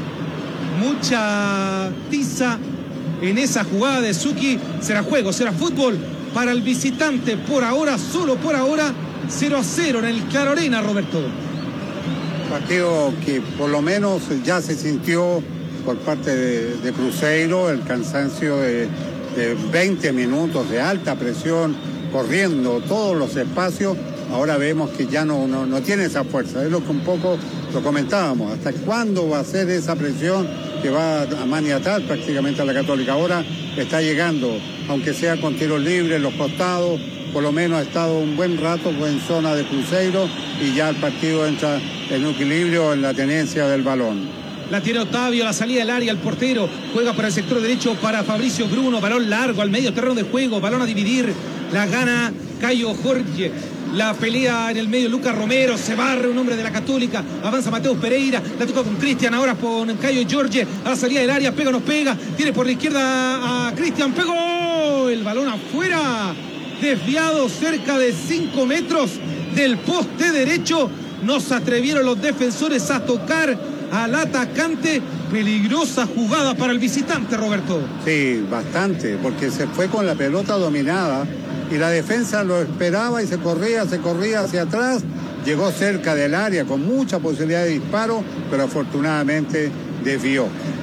S1: mucha tiza en esa jugada de Zucchi. Será juego, será fútbol para el visitante. Por ahora, solo por ahora, 0-0 en el Claro Arena, Roberto.
S3: Partido que por lo menos ya se sintió por parte de Cruzeiro, el cansancio de 20 minutos de alta presión, corriendo todos los espacios. Ahora vemos que ya no tiene esa fuerza. Es lo que un poco lo comentábamos. ¿Hasta cuándo va a ser esa presión que va a maniatar prácticamente a la Católica? Ahora está llegando, aunque sea con tiros libres, en los costados. Por lo menos ha estado un buen rato en zona de Cruzeiro y ya el partido entra en equilibrio en la tenencia del balón.
S1: La tiene Otavio, la salida del área, el portero juega para el sector derecho para Fabricio Bruno, balón largo al medio terreno de juego, balón a dividir, la gana Cayo Jorge, la pelea en el medio Lucas Romero, se barre un hombre de la Católica, avanza Mateus Pereira, la toca con Cristian, ahora con Cayo Jorge, a la salida del área, pega o no pega, tiene por la izquierda a Cristian, pegó, el balón afuera, desviado cerca de 5 metros del poste derecho. No se atrevieron los defensores a tocar al atacante. Peligrosa jugada para el visitante, Roberto.
S5: Sí, bastante, porque se fue con la pelota dominada y la defensa lo esperaba y se corría hacia atrás. Llegó cerca del área con mucha posibilidad de disparo, pero afortunadamente desvió.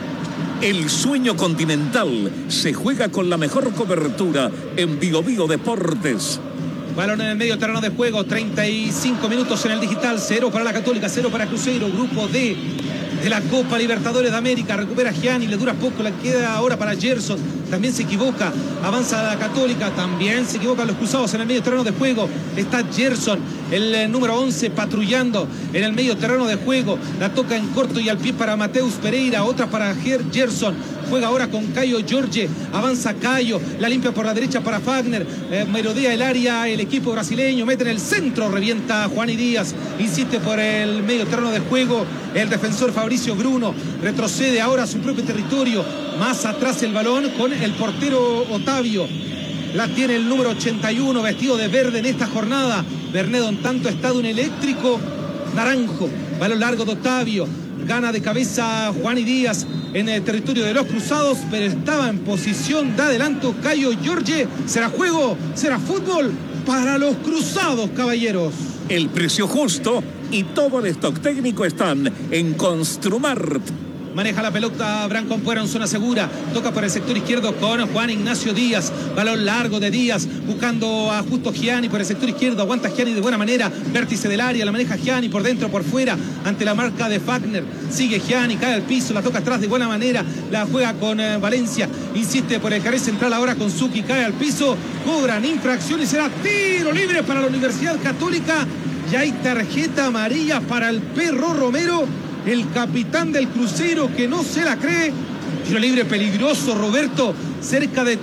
S2: El sueño continental se juega con la mejor cobertura en Bio Bio Deportes.
S1: Balón en el medio terreno de juego, 35 minutos en el digital, 0 para la Católica, 0 para Cruzeiro, grupo D de la Copa Libertadores de América. Recupera Gianni, le dura poco, le queda ahora para Gerson, también se equivoca, avanza la Católica, también se equivocan los cruzados en el medio terreno de juego. Está Gerson, el número 11, patrullando en el medio terreno de juego, la toca en corto y al pie para Mateus Pereira, otra para Gerson. Juega ahora con Caio Jorge, avanza Caio, la limpia por la derecha para Fagner, merodea el área, el equipo brasileño, mete en el centro, revienta Juani Díaz, insiste por el medio terreno de juego, el defensor Fabricio Bruno, retrocede ahora a su propio territorio, más atrás el balón con el portero Otavio, la tiene el número 81, vestido de verde en esta jornada, Bernedo en tanto está de un eléctrico naranjo, balón largo de Otavio, gana de cabeza Juani Díaz en el territorio de los cruzados, pero estaba en posición de adelanto Caio Jorge. Será juego, será fútbol para los cruzados, caballeros.
S2: El precio justo y todo el stock técnico están en Construmart.
S1: Maneja la pelota Branco Ampuero en zona segura. Toca por el sector izquierdo con Juan Ignacio Díaz. Balón largo de Díaz. Buscando a Justo Gianni por el sector izquierdo. Aguanta Gianni de buena manera. Vértice del área. La maneja Gianni por dentro, por fuera. Ante la marca de Fagner. Sigue Gianni. Cae al piso. La toca atrás de buena manera. La juega con Valencia. Insiste por el carril central ahora con Zucchi. Cae al piso. Cobran infracción y será tiro libre para la Universidad Católica. Y hay tarjeta amarilla para el Perro Romero, el capitán del Cruzeiro, que no se la cree. Tiro libre peligroso, Roberto, cerca de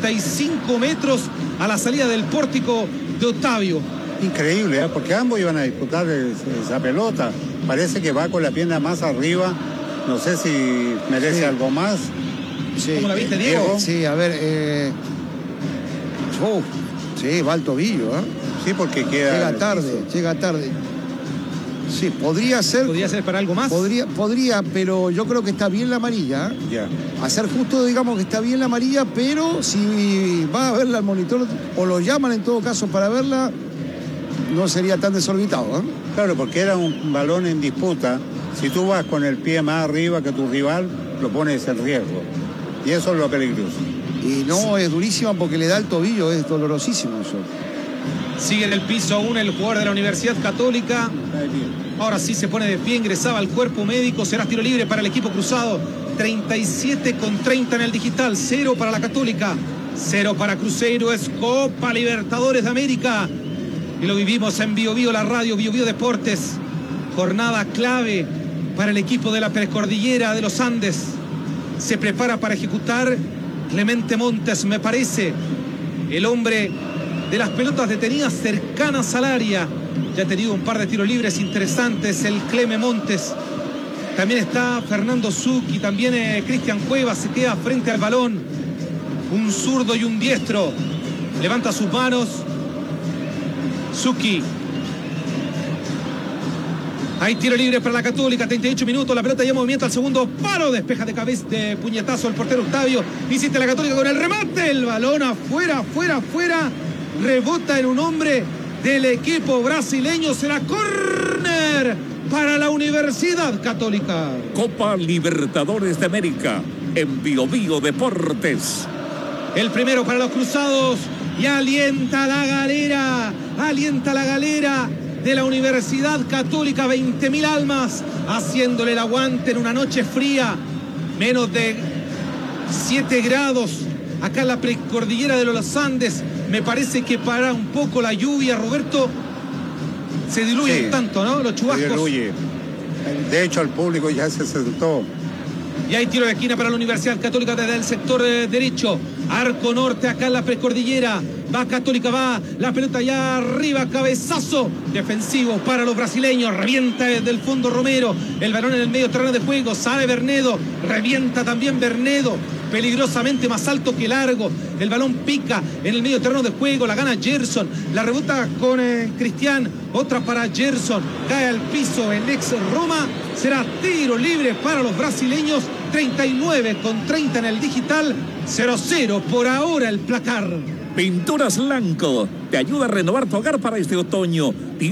S1: 35 metros a la salida del pórtico de Otavio.
S5: Increíble, ¿eh? Porque ambos iban a disputar esa pelota. Parece que va con la pierna más arriba. No sé si merece algo más.
S4: Sí.
S1: ¿Cómo la viste, Diego?
S4: Sí, a ver. Sí, va al tobillo, ¿eh?
S5: Sí, porque queda...
S4: Llega tarde. Sí, podría ser
S1: para algo más.
S4: Podría, pero yo creo que está bien la amarilla.
S5: Ya.
S4: Hacer justo, digamos que está bien la amarilla, pero si va a verla al monitor o lo llaman en todo caso para verla, no sería tan desorbitado, ¿eh?
S5: Claro, porque era un balón en disputa. Si tú vas con el pie más arriba que tu rival, lo pones en riesgo. Y eso es lo peligroso.
S4: Y no, es durísima porque le da el tobillo, es dolorosísimo eso.
S1: Sigue en el piso aún el jugador de la Universidad Católica. Ahora sí se pone de pie, ingresaba al cuerpo médico. Será tiro libre para el equipo cruzado. 37-30 en el digital. 0 para la Católica, 0 para Cruzeiro. Es Copa Libertadores de América. Y lo vivimos en Bio Bio, la radio Bio Bio Deportes. Jornada clave para el equipo de la Precordillera de los Andes. Se prepara para ejecutar Clemente Montes, me parece, el hombre de las pelotas detenidas cercanas al área. Ya ha tenido un par de tiros libres interesantes el Cleme Montes. También está Fernando Zucchi, también Cristian Cuevas se queda frente al balón. Un zurdo y un diestro. Levanta sus manos Zucchi. Hay tiro libre para la Católica, 38 minutos, la pelota ya en movimiento al segundo palo, despeja de cabeza, de puñetazo el portero Octavio, insiste la Católica con el remate, el balón afuera, rebota en un hombre del equipo brasileño, será córner para la Universidad Católica.
S2: Copa Libertadores de América en Bio Bio Deportes.
S1: El primero para los cruzados y alienta la galera de la Universidad Católica, 20.000 almas haciéndole el aguante en una noche fría, menos de 7 grados acá en la precordillera de los Andes. Me parece que para un poco la lluvia, Roberto, se diluye tanto, ¿no? Los chubascos.
S5: Se diluye. De hecho, el público ya se sentó.
S1: Y hay tiro de esquina para la Universidad Católica desde el sector derecho. Arco norte acá en la precordillera. Va Católica, va la pelota allá arriba, cabezazo defensivo para los brasileños. Revienta desde el fondo Romero. El balón en el medio terreno de juego. Sale Bernedo. Revienta también Bernedo. peligrosamente más alto que largo. El balón pica en el medio terreno de juego, la gana Gerson, la rebota con Cristian, otra para Gerson, cae al piso el ex Roma. Será tiro libre para los brasileños. 39:30 en el digital. 0-0 por ahora el placar.
S2: Pinturas Lanco te ayuda a renovar tu hogar para este otoño.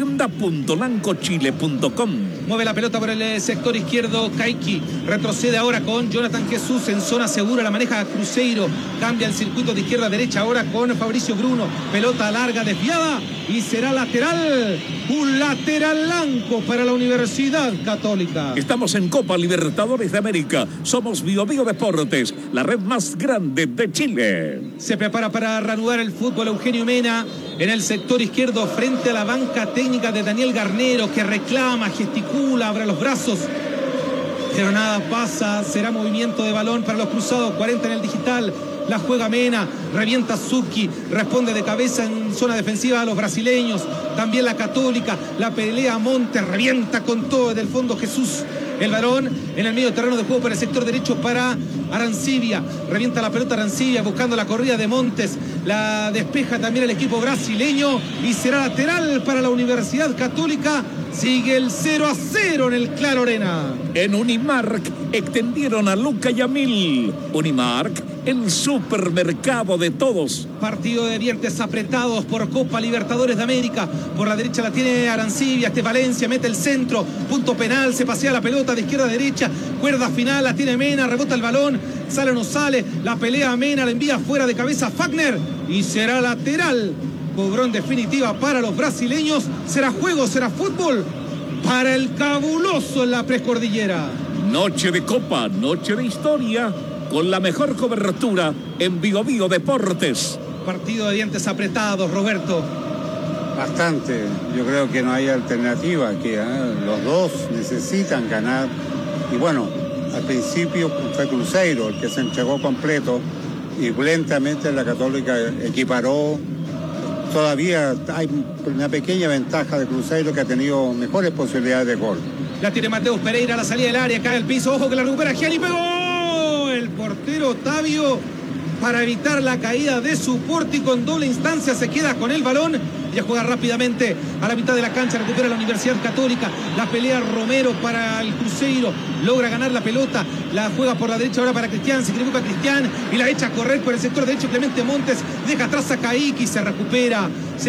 S2: Tienda.lancochile.com.
S1: Mueve la pelota por el sector izquierdo Kaiki. Retrocede ahora con Jonathan Jesús en zona segura. La maneja Cruzeiro. Cambia el circuito de izquierda a derecha ahora con Fabricio Bruno. Pelota larga desviada y será lateral. Un lateral Lanco para la Universidad Católica.
S2: Estamos en Copa Libertadores de América. Somos Bio Bio Deportes, la red más grande de Chile.
S1: Se prepara para reanudar el fútbol Eugenio Mena en el sector izquierdo frente a la banca técnica de Daniel Garnero, que reclama, gesticula, abre los brazos, pero nada pasa. Será movimiento de balón para los cruzados. 40 en el digital. La juega Mena, revienta Zucchi, responde de cabeza en zona defensiva a los brasileños. También la Católica, la pelea Montes, revienta con todo desde el fondo Jesús. El varón en el medio terreno de juego por el sector derecho para Arancibia. Revienta la pelota Arancibia buscando la corrida de Montes. La despeja también el equipo brasileño y será lateral para la Universidad Católica. Sigue el 0-0 en el Claro Arena.
S2: En Unimark extendieron a Luca Yamil. Unimark, el supermercado de todos.
S1: Partido de dientes apretados por Copa Libertadores de América. Por la derecha la tiene Arancibia. Valencia mete el centro. Punto penal. Se pasea la pelota de izquierda a derecha. Cuerda final. La tiene Mena. Rebota el balón. Sale o no sale. La pelea Mena. La envía fuera de cabeza Fagner. Y será lateral. Cobró en definitiva para los brasileños. Será juego, será fútbol para el cabuloso en la precordillera.
S2: Noche de Copa, noche de historia, con la mejor cobertura en Bio Bio Deportes.
S1: Partido de dientes apretados, Roberto.
S3: Bastante. Yo creo que no hay alternativa aquí. Los dos necesitan ganar. Y bueno, al principio fue Cruzeiro el que se entregó completo y lentamente la Católica equiparó. Todavía hay una pequeña ventaja de Cruzeiro, que ha tenido mejores posibilidades de gol.
S1: La tiene Mateus Pereira a la salida del área, cae al piso, ojo que la recupera Gianni, pegó el portero Otavio para evitar la caída de su pórtico en doble instancia. Se queda con el balón. Ya juega rápidamente a la mitad de la cancha, recupera la Universidad Católica. La pelea Romero para el Cruzeiro, logra ganar la pelota, la juega por la derecha ahora para Cristian, se equivoca Cristian y la echa a correr por el sector derecho Clemente Montes, deja atrás a Kaiki, se recupera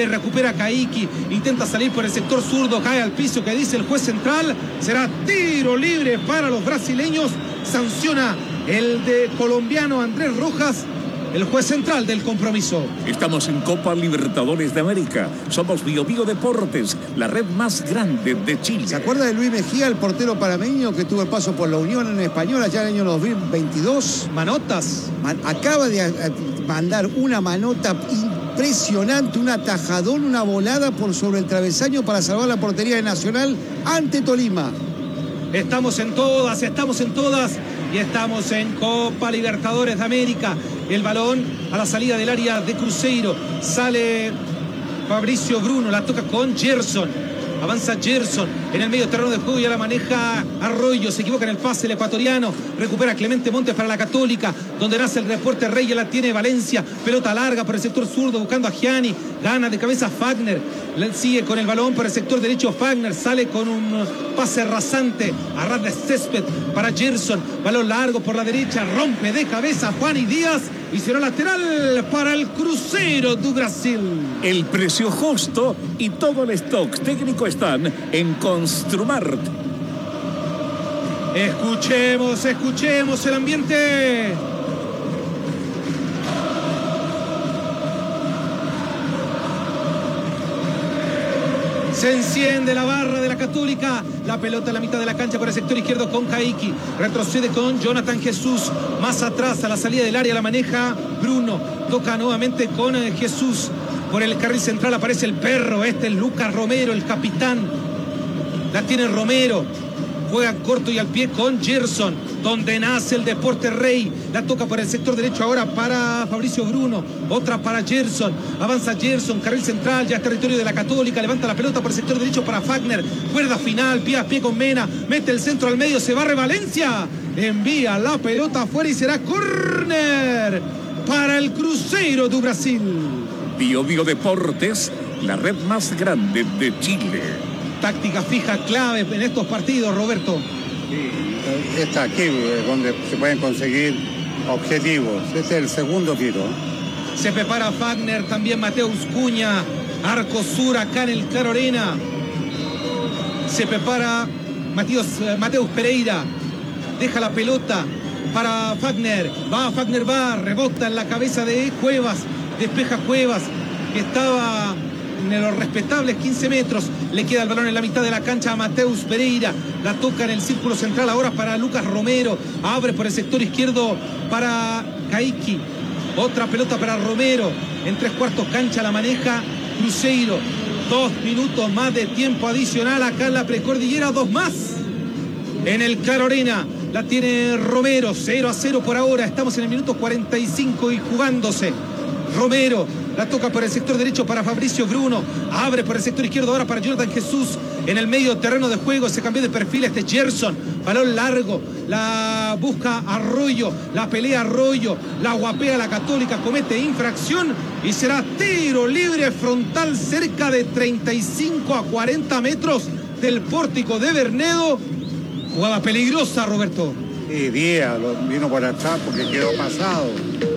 S1: Kaiki, intenta salir por el sector zurdo, cae al piso, que dice el juez central. Será tiro libre para los brasileños, sanciona el de colombiano Andrés Rojas, el juez central del compromiso.
S2: Estamos en Copa Libertadores de América. Somos Bio Bio Deportes, la red más grande de Chile.
S4: ¿Se acuerda de Luis Mejía, el portero panameño que tuvo el paso por la Unión en Español allá en el año 2022?
S1: Manotas.
S4: Acaba de mandar una manota impresionante, un atajadón, una volada por sobre el travesaño para salvar la portería de Nacional ante Tolima.
S1: Estamos en todas y estamos en Copa Libertadores de América. El balón a la salida del área de Cruzeiro. Sale Fabricio Bruno, la toca con Gerson. Avanza Gerson en el medio terreno de juego, ya la maneja Arroyo, se equivoca en el pase el ecuatoriano, recupera Clemente Montes para la Católica, donde nace el reporte Rey, ya la tiene Valencia, pelota larga por el sector zurdo buscando a Gianni, gana de cabeza Fagner, sigue con el balón por el sector derecho Fagner, sale con un pase rasante a ras de césped para Gerson, balón largo por la derecha, rompe de cabeza Juan y Díaz y será lateral para el Cruzeiro do Brasil.
S2: El precio justo y todo el stock técnico están en Construmart.
S1: Escuchemos el ambiente. Se enciende la barra de la Católica. La pelota a la mitad de la cancha por el sector izquierdo con Kaiki. Retrocede con Jonathan Jesús. Más atrás a la salida del área la maneja Bruno. Toca nuevamente con Jesús. Por el carril central aparece el perro. Este es Lucas Romero, el capitán. La tiene Romero. Juega corto y al pie con Gerson, donde nace el deporte Rey. La toca por el sector derecho ahora para Fabricio Bruno. Otra para Gerson. Avanza Gerson, carril central, ya es territorio de la Católica. Levanta la pelota por el sector derecho para Fagner. Cuerda final, pie a pie con Mena. Mete el centro al medio, se barre Valencia. envía la pelota afuera y será córner para el Cruzeiro do Brasil.
S2: Bio Deportes, la red más grande de Chile.
S1: Táctica fija clave en estos partidos, Roberto.
S3: Sí, está aquí donde se pueden conseguir objetivos. Este es el segundo tiro.
S1: Se prepara Fagner, también Mateus Cunha, arco sur acá en el Claro Arena. Se prepara Mateus Pereira, deja la pelota para Fagner, va, rebota en la cabeza de Cuevas, despeja Cuevas, que estaba en los respetables 15 metros, le queda el balón en la mitad de la cancha a Mateus Pereira, la toca en el círculo central ahora para Lucas Romero, abre por el sector izquierdo para Caiki, otra pelota para Romero, en 3/4 cancha la maneja Cruzeiro, 2 minutos más de tiempo adicional acá en la precordillera, 2 más en el Claro Arena. La tiene Romero, 0-0 por ahora. Estamos en el minuto 45 y jugándose. Romero la toca por el sector derecho para Fabricio Bruno. Abre por el sector izquierdo ahora para Jordan Jesús. En el medio terreno de juego se cambió de perfil este Gerson. Balón largo. La busca Arroyo. La pelea Arroyo. La guapea la Católica. Comete infracción y será tiro libre frontal cerca de 35 a 40 metros del pórtico de Bernedo. Jugada peligrosa, Roberto.
S3: Y Díaz vino por atrás porque quedó pasado.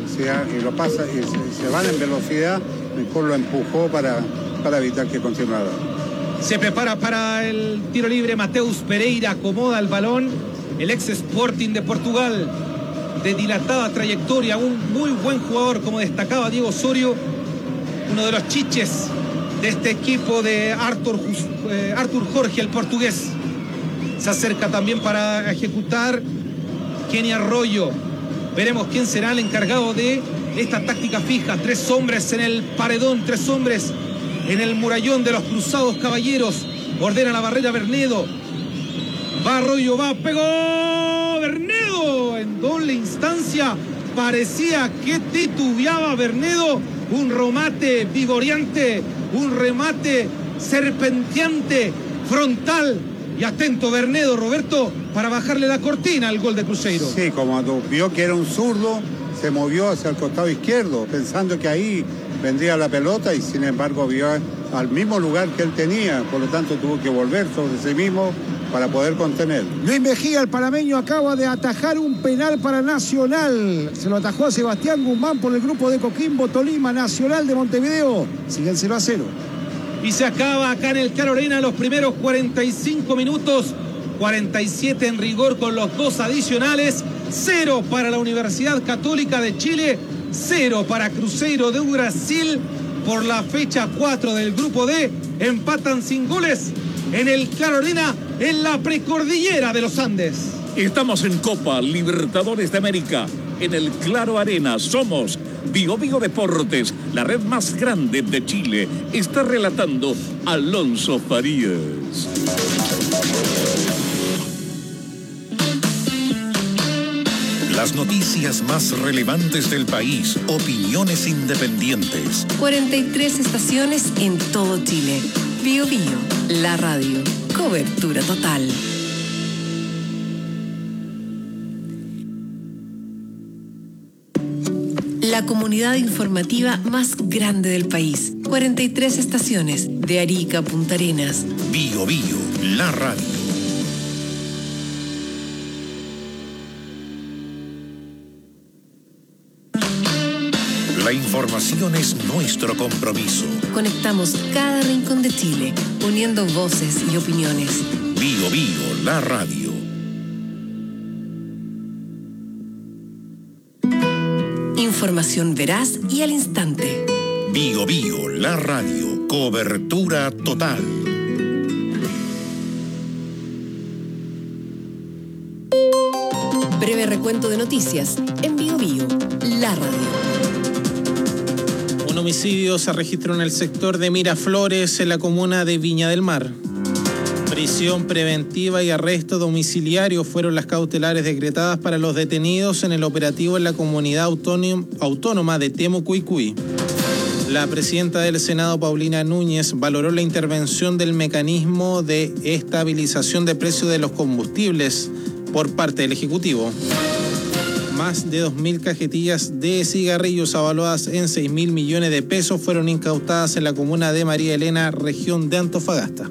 S3: Y lo pasa y se van en velocidad. Mejor lo empujó para evitar que continuara.
S1: Se prepara para el tiro libre Mateus Pereira. Acomoda el balón. El ex Sporting de Portugal. De dilatada trayectoria. Un muy buen jugador, como destacaba Diego Osorio. Uno de los chiches de este equipo de Arthur Jorge, el portugués. Se acerca también para ejecutar Kenny Arroyo. Veremos quién será el encargado de esta táctica fija. 3 hombres en el paredón, 3 hombres en el murallón de los Cruzados Caballeros. Ordena la barrera Bernedo. Va Arroyo, pegó Bernedo en doble instancia. Parecía que titubeaba Bernedo. Un remate vigoreante, un remate serpenteante, frontal. Y atento Bernedo, Roberto, para bajarle la cortina al gol de Cruzeiro.
S3: Sí, como vio que era un zurdo, se movió hacia el costado izquierdo, pensando que ahí vendría la pelota y sin embargo vio al mismo lugar que él tenía, por lo tanto tuvo que volver sobre sí mismo para poder contener.
S4: Luis Mejía, el panameño, acaba de atajar un penal para Nacional. Se lo atajó a Sebastián Guzmán por el grupo de Coquimbo, Tolima. Nacional de Montevideo sigue el 0-0.
S1: Y se acaba acá en el Claro Arena los primeros 45 minutos, 47 en rigor con los 2 adicionales, 0 para la Universidad Católica de Chile, 0 para Cruzeiro de Brasil. Por la fecha 4 del grupo D, empatan sin goles en el Claro Arena en la precordillera de los Andes.
S2: Estamos en Copa Libertadores de América, en el Claro Arena. Somos Bio Deportes, la red más grande de Chile. Está relatando Alonso Farías.
S6: Las noticias más relevantes del país, opiniones independientes.
S7: 43 estaciones en todo Chile. Bio, la radio. Cobertura total. La comunidad informativa más grande del país. 43 estaciones, de Arica a Punta Arenas.
S6: Bio, la radio. La información es nuestro compromiso.
S7: Conectamos cada rincón de Chile, uniendo voces y opiniones.
S6: Bio, la radio.
S7: Información veraz y al instante.
S6: Bio, la radio. Cobertura total.
S7: Breve recuento de noticias en Bio, la radio.
S8: Un homicidio se registró en el sector de Miraflores, en la comuna de Viña del Mar. Prisión preventiva y arresto domiciliario fueron las cautelares decretadas para los detenidos en el operativo en la comunidad autónoma de Temucuicui. La presidenta del Senado, Paulina Núñez, valoró la intervención del mecanismo de estabilización de precios de los combustibles por parte del Ejecutivo. Más de 2.000 cajetillas de cigarrillos avaluadas en 6.000 millones de pesos fueron incautadas en la comuna de María Elena, región de Antofagasta.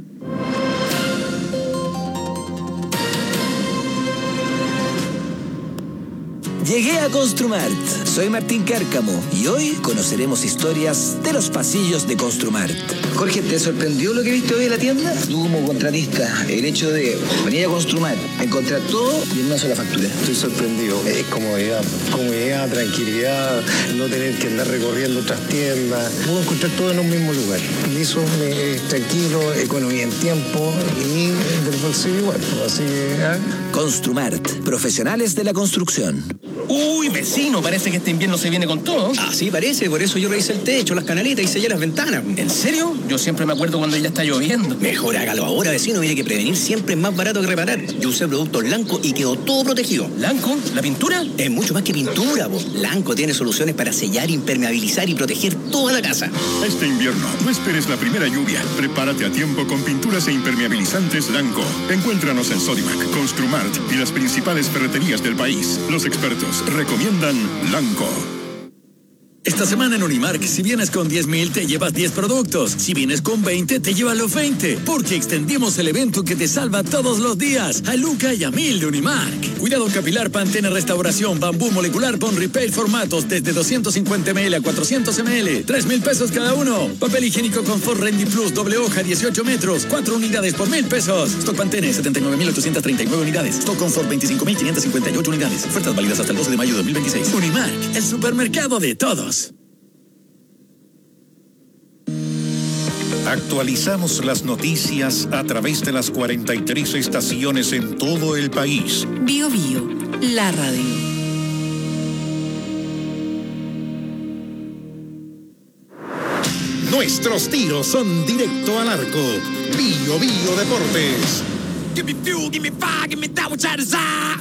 S9: Llegué a Construmart. Soy Martín Cárcamo y hoy conoceremos historias de los pasillos de Construmart.
S10: Jorge, ¿te sorprendió lo que viste hoy en la tienda? Tú como contratista, el hecho de venir a Construmart, encontrar todo y en una sola factura.
S11: Estoy sorprendido. Es comodidad, tranquilidad, no tener que andar recorriendo otras tiendas. Puedo encontrar todo en un mismo lugar. Y eso es tranquilo, economía en tiempo y del bolsillo igual. Así que,
S9: Construmart, profesionales de la construcción.
S12: Uy, vecino, parece que este invierno se viene con todo.
S10: Ah, sí, parece. Por eso yo revisé el techo, las canaletas y sellé las ventanas.
S12: ¿En serio? Yo siempre me acuerdo cuando ya está lloviendo.
S10: Mejor hágalo ahora, vecino. Mire que prevenir siempre es más barato que reparar. Yo usé productos Lanco y quedó todo protegido.
S12: ¿Lanco? ¿La pintura?
S10: Es mucho más que pintura, po. Lanco tiene soluciones para sellar, impermeabilizar y proteger toda la casa.
S13: Este invierno, no esperes la primera lluvia. Prepárate a tiempo con pinturas e impermeabilizantes Lanco. Encuéntranos en Sodimac, Construmart y las principales ferreterías del país. Los expertos recomiendan Lanco.
S14: Esta semana en Unimark, si vienes con 10,000 te llevas 10 productos. Si vienes con 20 te llevas los 20. Porque extendimos el evento que te salva todos los días. A Luca y a 1000 de Unimark. Cuidado capilar, Pantene Restauración, Bambú Molecular, Bon Repair formatos desde 250 ml a 400 ml. 3,000 pesos cada uno. Papel higiénico Confort Rendy Plus, doble hoja, 18 metros. 4 unidades por 1,000 pesos. Stock Pantene, 79,839 unidades. Stock Confort, 25,558 unidades. Ofertas válidas hasta el 12 de mayo de 2026. Unimark, el supermercado de todos.
S6: Actualizamos las noticias a través de las 43 estaciones en todo el país.
S7: Bio Bio, la radio.
S6: Nuestros tiros son directo al arco. Bio Bio Deportes.
S1: Give me fuel, give me fire, give me that which I desire.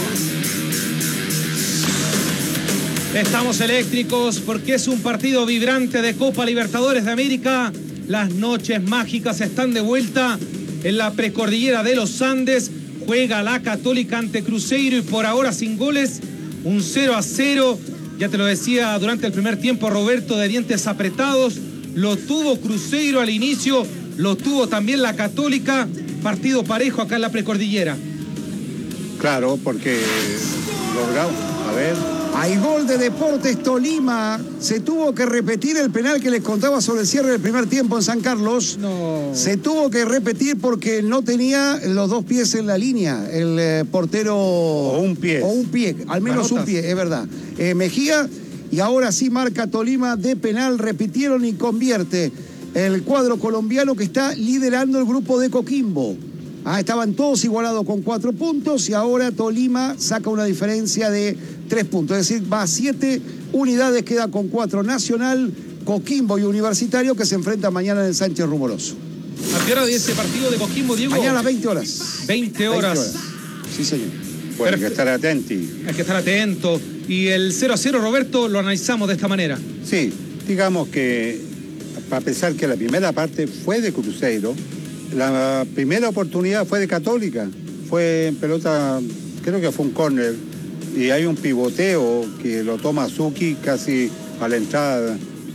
S1: Estamos eléctricos porque es un partido vibrante de Copa Libertadores de América. Las noches mágicas están de vuelta en la precordillera de los Andes. Juega la Católica ante Cruzeiro y por ahora sin goles, un 0-0. Ya te lo decía durante el primer tiempo Roberto, de dientes apretados. Lo tuvo Cruzeiro al inicio, lo tuvo también la Católica. Partido parejo acá en la precordillera.
S5: Claro, porque logrado, a ver.
S4: Hay gol de Deportes Tolima. Se tuvo que repetir el penal que les contaba sobre el cierre del primer tiempo en San Carlos.
S1: No.
S4: Se tuvo que repetir porque no tenía los dos pies en la línea. El portero...
S5: O un pie,
S4: al menos
S1: Manotas.
S4: un pie, es verdad. Mejía, y ahora sí marca Tolima de penal. Repitieron y convierte el cuadro colombiano que está liderando el grupo de Coquimbo. Estaban todos igualados con 4 puntos y ahora Tolima saca una diferencia de 3 puntos. Es decir, va a 7 unidades, queda con 4 Nacional, Coquimbo y Universitario, que se enfrentan mañana en el Sánchez Rumoroso.
S1: ¿A qué hora de ese partido de Coquimbo, Diego?
S4: Mañana a las 20 horas.
S1: 20 horas.
S4: Sí, señor.
S5: Bueno, hay que estar atentos.
S1: Hay que estar atento. Y el 0-0, Roberto, lo analizamos de esta manera.
S5: Sí, digamos que a pesar que la primera parte fue de Cruzeiro, la primera oportunidad fue de Católica. Fue en pelota, creo que fue un córner. Y hay un pivoteo que lo toma Zucchi casi a la entrada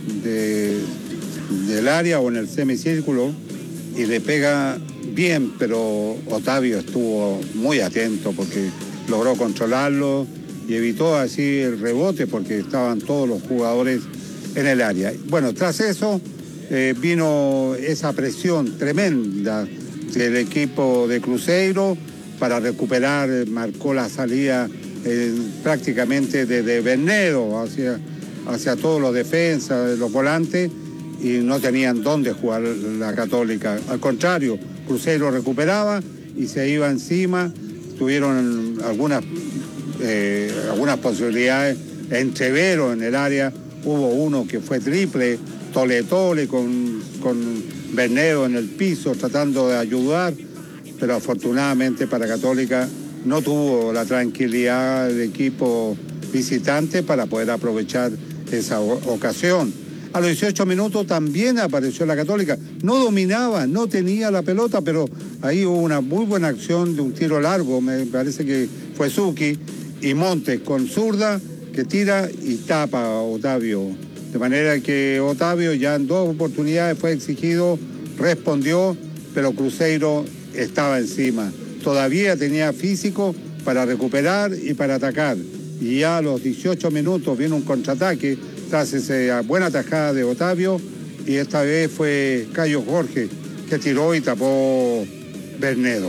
S5: del área o en el semicírculo y le pega bien, pero Otavio estuvo muy atento porque logró controlarlo y evitó así el rebote porque estaban todos los jugadores en el área. Bueno, tras eso vino esa presión tremenda del equipo de Cruzeiro para recuperar, marcó la salida prácticamente de Bernedo hacia todos los defensas, los volantes, y no tenían dónde jugar la Católica. Al contrario, Cruzeiro recuperaba y se iba encima. Tuvieron algunas posibilidades, entreveros en el área. Hubo uno que fue triple, tole con Bernedo en el piso tratando de ayudar, pero afortunadamente para Católica no tuvo la tranquilidad del equipo visitante para poder aprovechar esa ocasión. A los 18 minutos también apareció la Católica. No dominaba, no tenía la pelota, pero ahí hubo una muy buena acción de un tiro largo, me parece que fue Zucchi, y Montes con zurda que tira y tapa a Otavio. De manera que Otavio ya en 2 oportunidades fue exigido, respondió, pero Cruzeiro estaba encima. Todavía tenía físico para recuperar y para atacar. Y ya a los 18 minutos viene un contraataque tras esa buena tajada de Otavio, y esta vez fue Cayo Jorge que tiró y tapó Bernedo.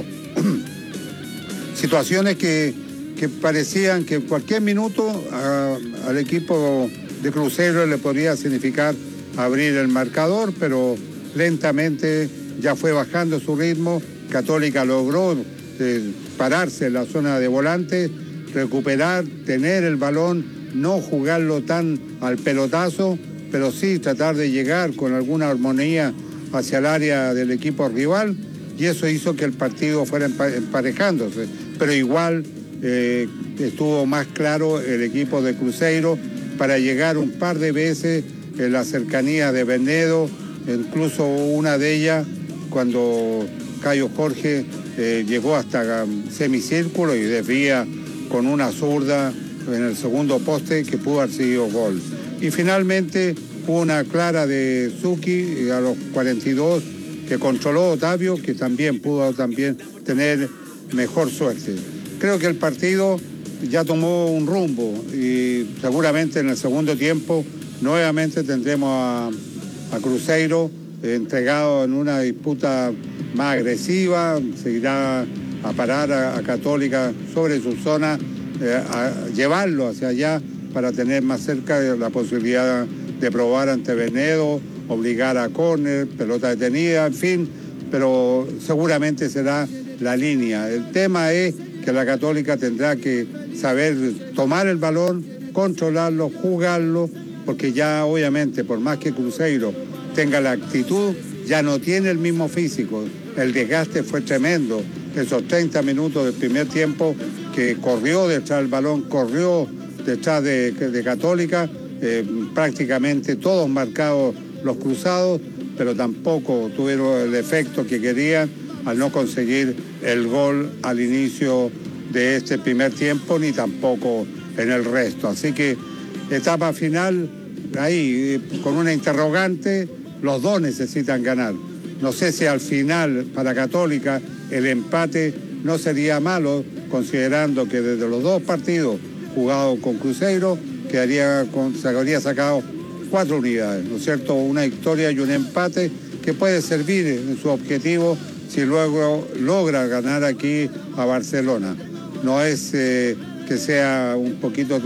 S5: Situaciones que parecían que en cualquier minuto al equipo de Cruzeiro le podría significar abrir el marcador, pero lentamente ya fue bajando su ritmo. Católica logró pararse en la zona de volante, recuperar, tener el balón, no jugarlo tan al pelotazo, pero sí tratar de llegar con alguna armonía hacia el área del equipo rival, y eso hizo que el partido fuera emparejándose. Pero igual estuvo más claro el equipo de Cruzeiro para llegar un par de veces en la cercanía de Bernedo, incluso una de ellas cuando Cayo Jorge llegó hasta semicírculo y desvía con una zurda en el segundo poste que pudo haber sido gol. Y finalmente hubo una clara de Zucchi a los 42 que controló Otavio, que también pudo tener mejor suerte. Creo que el partido ya tomó un rumbo y seguramente en el segundo tiempo nuevamente tendremos a Cruzeiro entregado en una disputa más agresiva, seguirá a parar a Católica sobre su zona, a llevarlo hacia allá para tener más cerca la posibilidad de probar ante Bernedo, obligar a córner, pelota detenida, en fin, pero seguramente será la línea. El tema es que la Católica tendrá que saber tomar el balón, controlarlo, jugarlo, porque ya obviamente por más que Cruzeiro tenga la actitud, ya no tiene el mismo físico. El desgaste fue tremendo. Esos 30 minutos del primer tiempo que corrió detrás del balón, corrió detrás de Católica, prácticamente todos marcados los cruzados, pero tampoco tuvieron el efecto que querían al no conseguir el gol al inicio de este primer tiempo, ni tampoco en el resto. Así que etapa final, ahí con una interrogante, los dos necesitan ganar. No sé si al final para Católica el empate no sería malo, considerando que desde los 2 partidos jugados con Cruzeiro se habría sacado 4 unidades, ¿no es cierto? Una victoria y un empate que puede servir en su objetivo si luego logra ganar aquí a Barcelona. No es que sea un poquito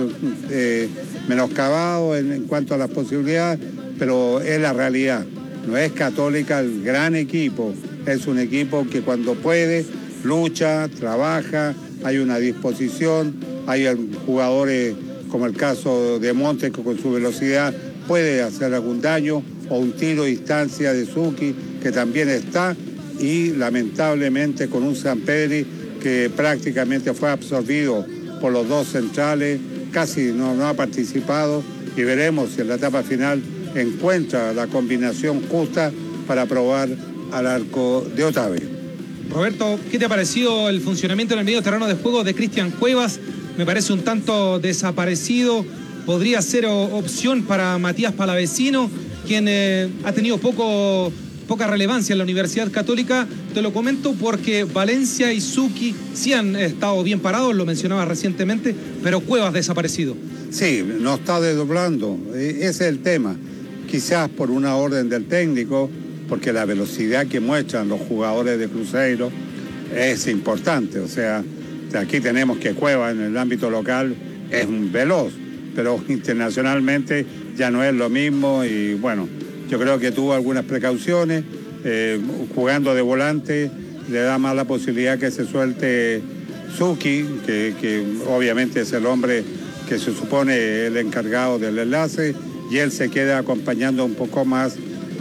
S5: menoscabado en cuanto a las posibilidades, pero es la realidad. No es Católica el gran equipo, es un equipo que cuando puede lucha, trabaja, hay una disposición, hay jugadores como el caso de Montes que con su velocidad puede hacer algún daño, o un tiro a distancia de Zucchi que también está, y lamentablemente con un Sampedri que prácticamente fue absorbido por los 2 centrales, casi no ha participado, y veremos si en la etapa final encuentra la combinación justa para probar al arco de Otavio.
S1: Roberto, ¿qué te ha parecido el funcionamiento en el medio terreno de juego de Cristian Cuevas? Me parece un tanto desaparecido. Podría ser opción para Matías Palavecino, quien ha tenido poca relevancia en la Universidad Católica. Te lo comento porque Valencia y Zucchi sí han estado bien parados, lo mencionaba recientemente, pero Cuevas desaparecido.
S5: Sí, no está desdoblando, ese es el tema. Quizás por una orden del técnico, porque la velocidad que muestran los jugadores de Cruzeiro es importante. O sea, aquí tenemos que Cuevas en el ámbito local es un veloz, pero internacionalmente ya no es lo mismo, y bueno, yo creo que tuvo algunas precauciones, jugando de volante le da más la posibilidad que se suelte Zucchi, que obviamente es el hombre que se supone el encargado del enlace, y él se queda acompañando un poco más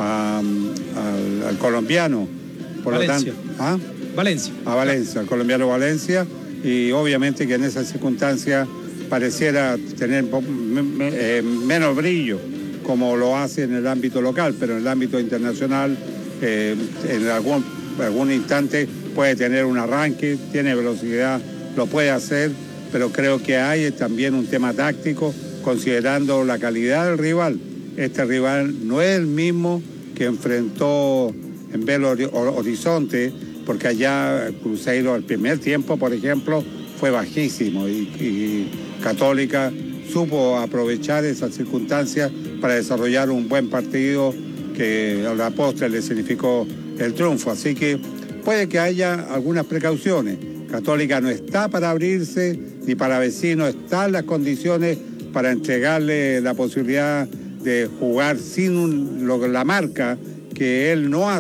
S5: al colombiano. Por
S1: Valencia.
S5: Lo tanto,
S1: Valencia.
S5: A Valencia, al colombiano Valencia, y obviamente que en esa circunstancia pareciera tener menos brillo, como lo hace en el ámbito local, pero en el ámbito internacional en algún instante puede tener un arranque, tiene velocidad, lo puede hacer, pero creo que hay también un tema táctico, considerando la calidad del rival. Este rival no es el mismo que enfrentó en Belo Horizonte, porque allá Cruzeiro al primer tiempo, por ejemplo, fue bajísimo y Católica supo aprovechar esas circunstancias para desarrollar un buen partido que a la postre le significó el triunfo. Así que puede que haya algunas precauciones. Católica no está para abrirse, ni para Vecino están las condiciones para entregarle la posibilidad de jugar sin la marca que él no hace.